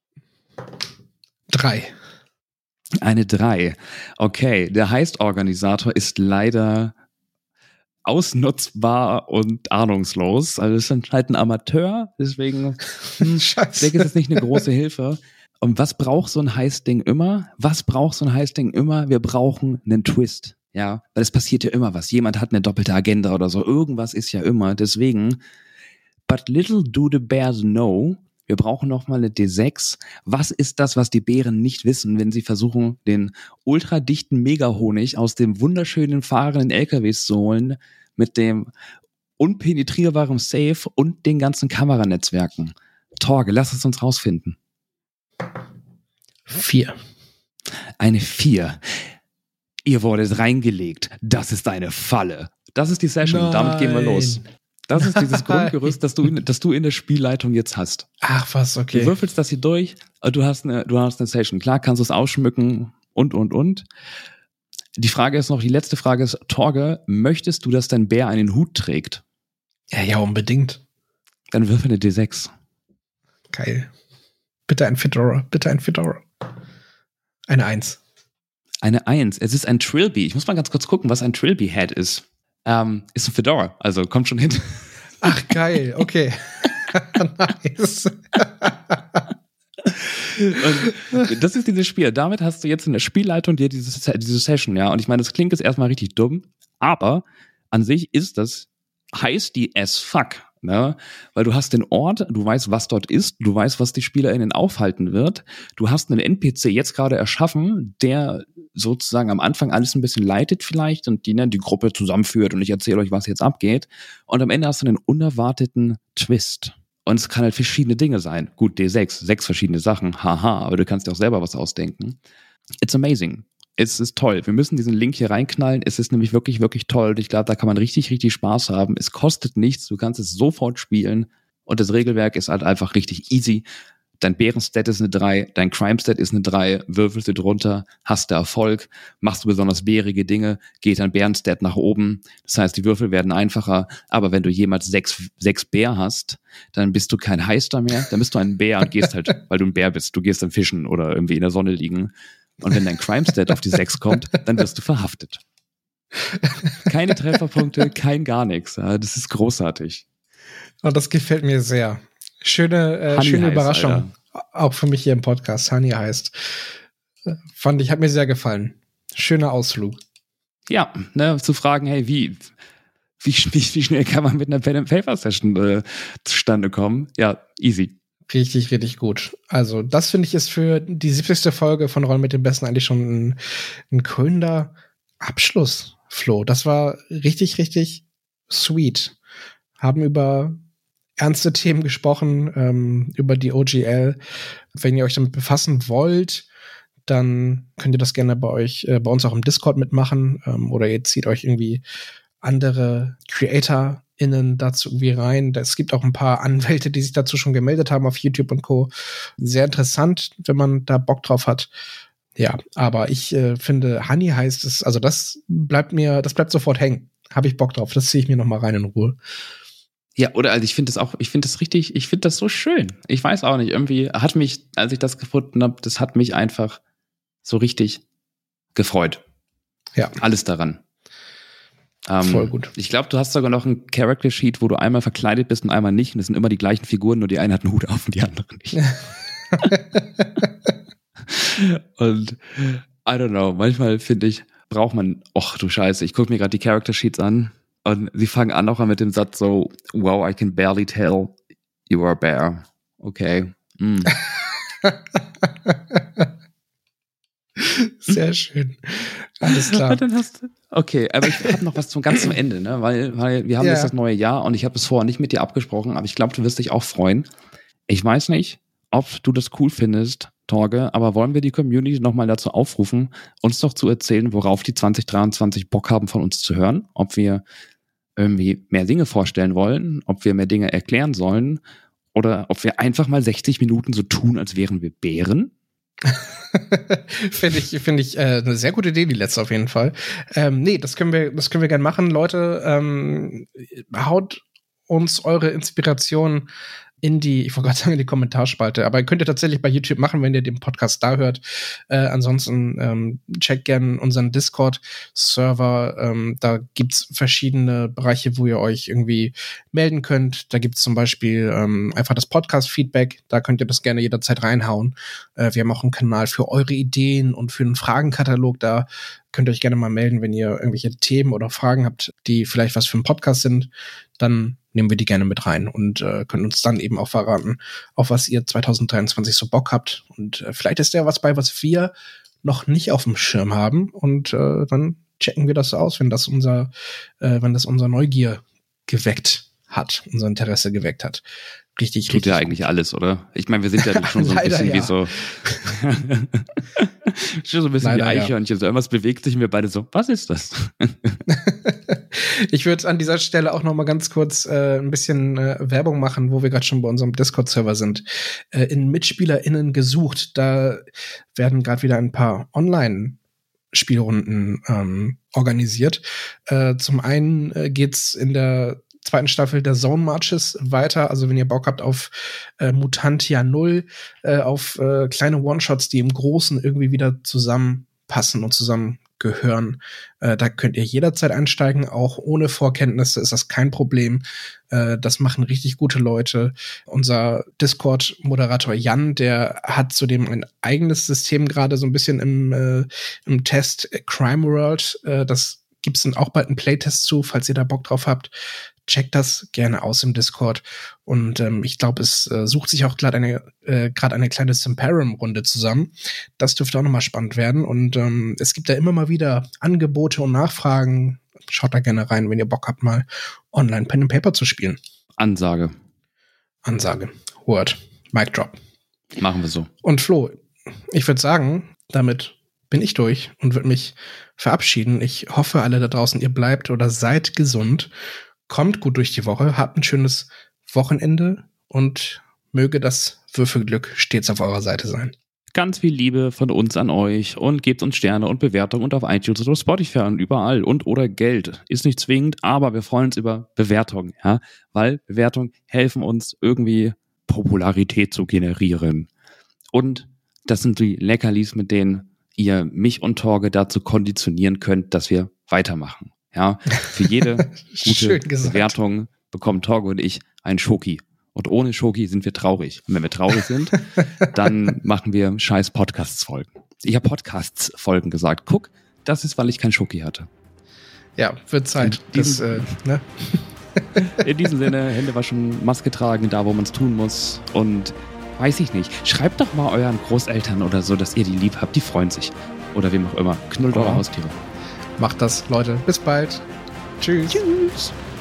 Speaker 3: 3.
Speaker 4: Eine 3. Okay, der Heist-Organisator ist leider ausnutzbar und ahnungslos. Also es ist halt ein Amateur, deswegen
Speaker 3: Scheiße.
Speaker 4: ich denke, es ist nicht eine große Hilfe. Und was braucht so ein Heist-Ding immer? Wir brauchen einen Twist. Ja, weil es passiert ja immer was. Jemand hat eine doppelte Agenda oder so. Irgendwas ist ja immer. Deswegen, but little do the bears know. Wir brauchen nochmal eine D6. Was ist das, was die Bären nicht wissen, wenn sie versuchen, den ultradichten Megahonig aus dem wunderschönen fahrenden LKWs zu holen, mit dem unpenetrierbaren Safe und den ganzen Kameranetzwerken? Torge, lass es uns rausfinden.
Speaker 3: 4.
Speaker 4: Eine 4. Ihr wurdet reingelegt. Das ist eine Falle. Das ist die Session.
Speaker 3: Nein.
Speaker 4: Damit gehen wir los. Das ist dieses Grundgerüst, das du in der Spielleitung jetzt hast.
Speaker 3: Ach was, okay.
Speaker 4: Du würfelst das hier durch, du hast eine Session. Klar kannst du es ausschmücken und. Die letzte Frage ist, Torge, möchtest du, dass dein Bär einen Hut trägt?
Speaker 3: Ja, unbedingt.
Speaker 4: Dann würfel eine D6.
Speaker 3: Geil. Bitte ein Fedora. Eine 1.
Speaker 4: Eine 1. Es ist ein Trilby. Ich muss mal ganz kurz gucken, was ein Trilby-Head ist. Ist ein Fedora, also kommt schon hin.
Speaker 3: Ach, geil, okay. Nice.
Speaker 4: Und das ist dieses Spiel. Damit hast du jetzt in der Spielleitung dir diese Session, ja. Und ich meine, das klingt jetzt erstmal richtig dumm, aber an sich ist das heisty as fuck, ne? Weil du hast den Ort, du weißt, was dort ist, du weißt, was die SpielerInnen aufhalten wird. Du hast einen NPC jetzt gerade erschaffen, der sozusagen am Anfang alles ein bisschen leitet vielleicht und die Gruppe zusammenführt und ich erzähle euch, was jetzt abgeht. Und am Ende hast du einen unerwarteten Twist. Und es kann halt verschiedene Dinge sein. Gut, D6, 6 verschiedene Sachen, haha, aber du kannst dir auch selber was ausdenken. It's amazing. Es ist toll. Wir müssen diesen Link hier reinknallen. Es ist nämlich wirklich, wirklich toll. Und ich glaube, da kann man richtig, richtig Spaß haben. Es kostet nichts. Du kannst es sofort spielen. Und das Regelwerk ist halt einfach richtig easy. Dein Bärenstat ist eine 3, dein Crime-Stat ist eine 3, würfelst du drunter, hast du Erfolg, machst du besonders bärige Dinge, geht dein Bärenstat nach oben. Das heißt, die Würfel werden einfacher. Aber wenn du jemals 6 Bär hast, dann bist du kein Heister mehr. Dann bist du ein Bär und gehst halt, weil du ein Bär bist. Du gehst dann fischen oder irgendwie in der Sonne liegen. Und wenn dein Crime-Stat auf die 6 kommt, dann wirst du verhaftet. Keine Trefferpunkte, kein gar nichts. Das ist großartig.
Speaker 3: Oh, das gefällt mir sehr. Schöne Überraschung. Alter. Auch für mich hier im Podcast. Honey heißt. Hat mir sehr gefallen. Schöner Ausflug.
Speaker 4: Ja, zu fragen, hey, wie schnell kann man mit einer Pen-and-Paper-Session zustande kommen? Ja, easy.
Speaker 3: Richtig, richtig gut. Also, das finde ich ist für die 70. Folge von Rollen mit dem Besten eigentlich schon ein krönender Abschluss, Flo. Das war richtig, richtig sweet. Haben über ernste Themen gesprochen, über die OGL. Wenn ihr euch damit befassen wollt, dann könnt ihr das gerne bei uns auch im Discord mitmachen, oder ihr zieht euch irgendwie andere CreatorInnen dazu irgendwie rein. Es gibt auch ein paar Anwälte, die sich dazu schon gemeldet haben auf YouTube und Co. Sehr interessant, wenn man da Bock drauf hat. Ja, aber ich finde, Honey heißt es, also das bleibt sofort hängen. Habe ich Bock drauf, das ziehe ich mir noch mal rein in Ruhe.
Speaker 4: Ja, oder also ich finde das so schön. Ich weiß auch nicht, irgendwie hat mich, als ich das gefunden habe, das hat mich einfach so richtig gefreut.
Speaker 3: Ja.
Speaker 4: Alles daran.
Speaker 3: Voll gut.
Speaker 4: Ich glaube, du hast sogar noch ein Character Sheet, wo du einmal verkleidet bist und einmal nicht. Und es sind immer die gleichen Figuren, nur die eine hat einen Hut auf und die andere nicht. Und I don't know, manchmal finde ich, braucht man, ach du Scheiße, ich gucke mir gerade die Character Sheets an und sie fangen an auch mit dem Satz so, wow, I can barely tell you are a bear. Okay.
Speaker 3: Sehr schön. Alles klar.
Speaker 4: Okay, aber ich habe noch was ganz zum Ende, ne? Weil wir haben jetzt das neue Jahr und ich habe es vorher nicht mit dir abgesprochen, aber ich glaube, du wirst dich auch freuen. Ich weiß nicht, ob du das cool findest, Torge, aber wollen wir die Community nochmal dazu aufrufen, uns doch zu erzählen, worauf die 2023 Bock haben, von uns zu hören, ob wir irgendwie mehr Dinge vorstellen wollen, ob wir mehr Dinge erklären sollen oder ob wir einfach mal 60 Minuten so tun, als wären wir Bären.
Speaker 3: Finde ich eine sehr gute Idee, die letzte auf jeden Fall. Nee, das können wir gerne machen, Leute. Haut uns eure Inspiration in die Kommentarspalte. Aber könnt ihr tatsächlich bei YouTube machen, wenn ihr den Podcast da hört. Ansonsten checkt gerne unseren Discord-Server. Da gibt's verschiedene Bereiche, wo ihr euch irgendwie melden könnt. Da gibt's zum Beispiel einfach das Podcast-Feedback. Da könnt ihr das gerne jederzeit reinhauen. Wir haben auch einen Kanal für eure Ideen und für einen Fragenkatalog. Da könnt ihr euch gerne mal melden, wenn ihr irgendwelche Themen oder Fragen habt, die vielleicht was für einen Podcast sind. Dann nehmen wir die gerne mit rein und können uns dann eben auch verraten, auf was ihr 2023 so Bock habt. Und vielleicht ist da was bei, was wir noch nicht auf dem Schirm haben. Und dann checken wir das aus, wenn das unser Neugier geweckt hat, unser Interesse geweckt hat. Richtig,
Speaker 4: Tut ja eigentlich alles, oder? Ich meine, wir sind ja schon so ein bisschen wie so schon so ein bisschen
Speaker 3: Leider,
Speaker 4: wie Eichhörnchen. So irgendwas bewegt sich mir beide so, was ist das?
Speaker 3: Ich würde an dieser Stelle auch noch mal ganz kurz ein bisschen Werbung machen, wo wir gerade schon bei unserem Discord-Server sind. In MitspielerInnen gesucht, da werden gerade wieder ein paar Online-Spielrunden organisiert. Zum einen geht's in der zweiten Staffel der Zone Marches weiter. Also wenn ihr Bock habt auf Mutantia 0, auf kleine One-Shots, die im Großen irgendwie wieder zusammenpassen und zusammengehören, da könnt ihr jederzeit einsteigen. Auch ohne Vorkenntnisse ist das kein Problem. Das machen richtig gute Leute. Unser Discord-Moderator Jan, der hat zudem ein eigenes System gerade so ein bisschen im Test, Crime World. Das gibt's dann auch bald einen Playtest zu, falls ihr da Bock drauf habt. Checkt das gerne aus im Discord. Und ich glaube, es sucht sich auch gerade eine kleine Symparum-Runde zusammen. Das dürfte auch nochmal spannend werden. Und es gibt da immer mal wieder Angebote und Nachfragen. Schaut da gerne rein, wenn ihr Bock habt, mal online Pen and Paper zu spielen.
Speaker 4: Ansage.
Speaker 3: Word. Mic drop.
Speaker 4: Machen wir so.
Speaker 3: Und Flo, ich würde sagen, damit bin ich durch und würde mich verabschieden. Ich hoffe, alle da draußen, ihr bleibt oder seid gesund. Kommt gut durch die Woche, habt ein schönes Wochenende und möge das Würfelglück stets auf eurer Seite sein.
Speaker 4: Ganz viel Liebe von uns an euch und gebt uns Sterne und Bewertungen und auf iTunes oder Spotify und überall und oder Geld. Ist nicht zwingend, aber wir freuen uns über Bewertungen, ja, weil Bewertungen helfen uns irgendwie Popularität zu generieren. Und das sind die Leckerlis, mit denen ihr mich und Torge dazu konditionieren könnt, dass wir weitermachen. Ja, für jede gute Bewertung bekommen Torge und ich ein Schoki. Und ohne Schoki sind wir traurig. Und wenn wir traurig sind, dann machen wir scheiß Podcasts-Folgen. Ich habe Podcasts-Folgen gesagt. Guck, das ist, weil ich kein Schoki hatte.
Speaker 3: Ja, wird Zeit.
Speaker 4: In diesem Sinne, Hände waschen, Maske tragen, da wo man es tun muss. Und weiß ich nicht, schreibt doch mal euren Großeltern oder so, dass ihr die lieb habt. Die freuen sich. Oder wem auch immer. Knullt eure Haustiere.
Speaker 3: Macht das, Leute. Bis bald. Tschüss.
Speaker 4: Tschüss.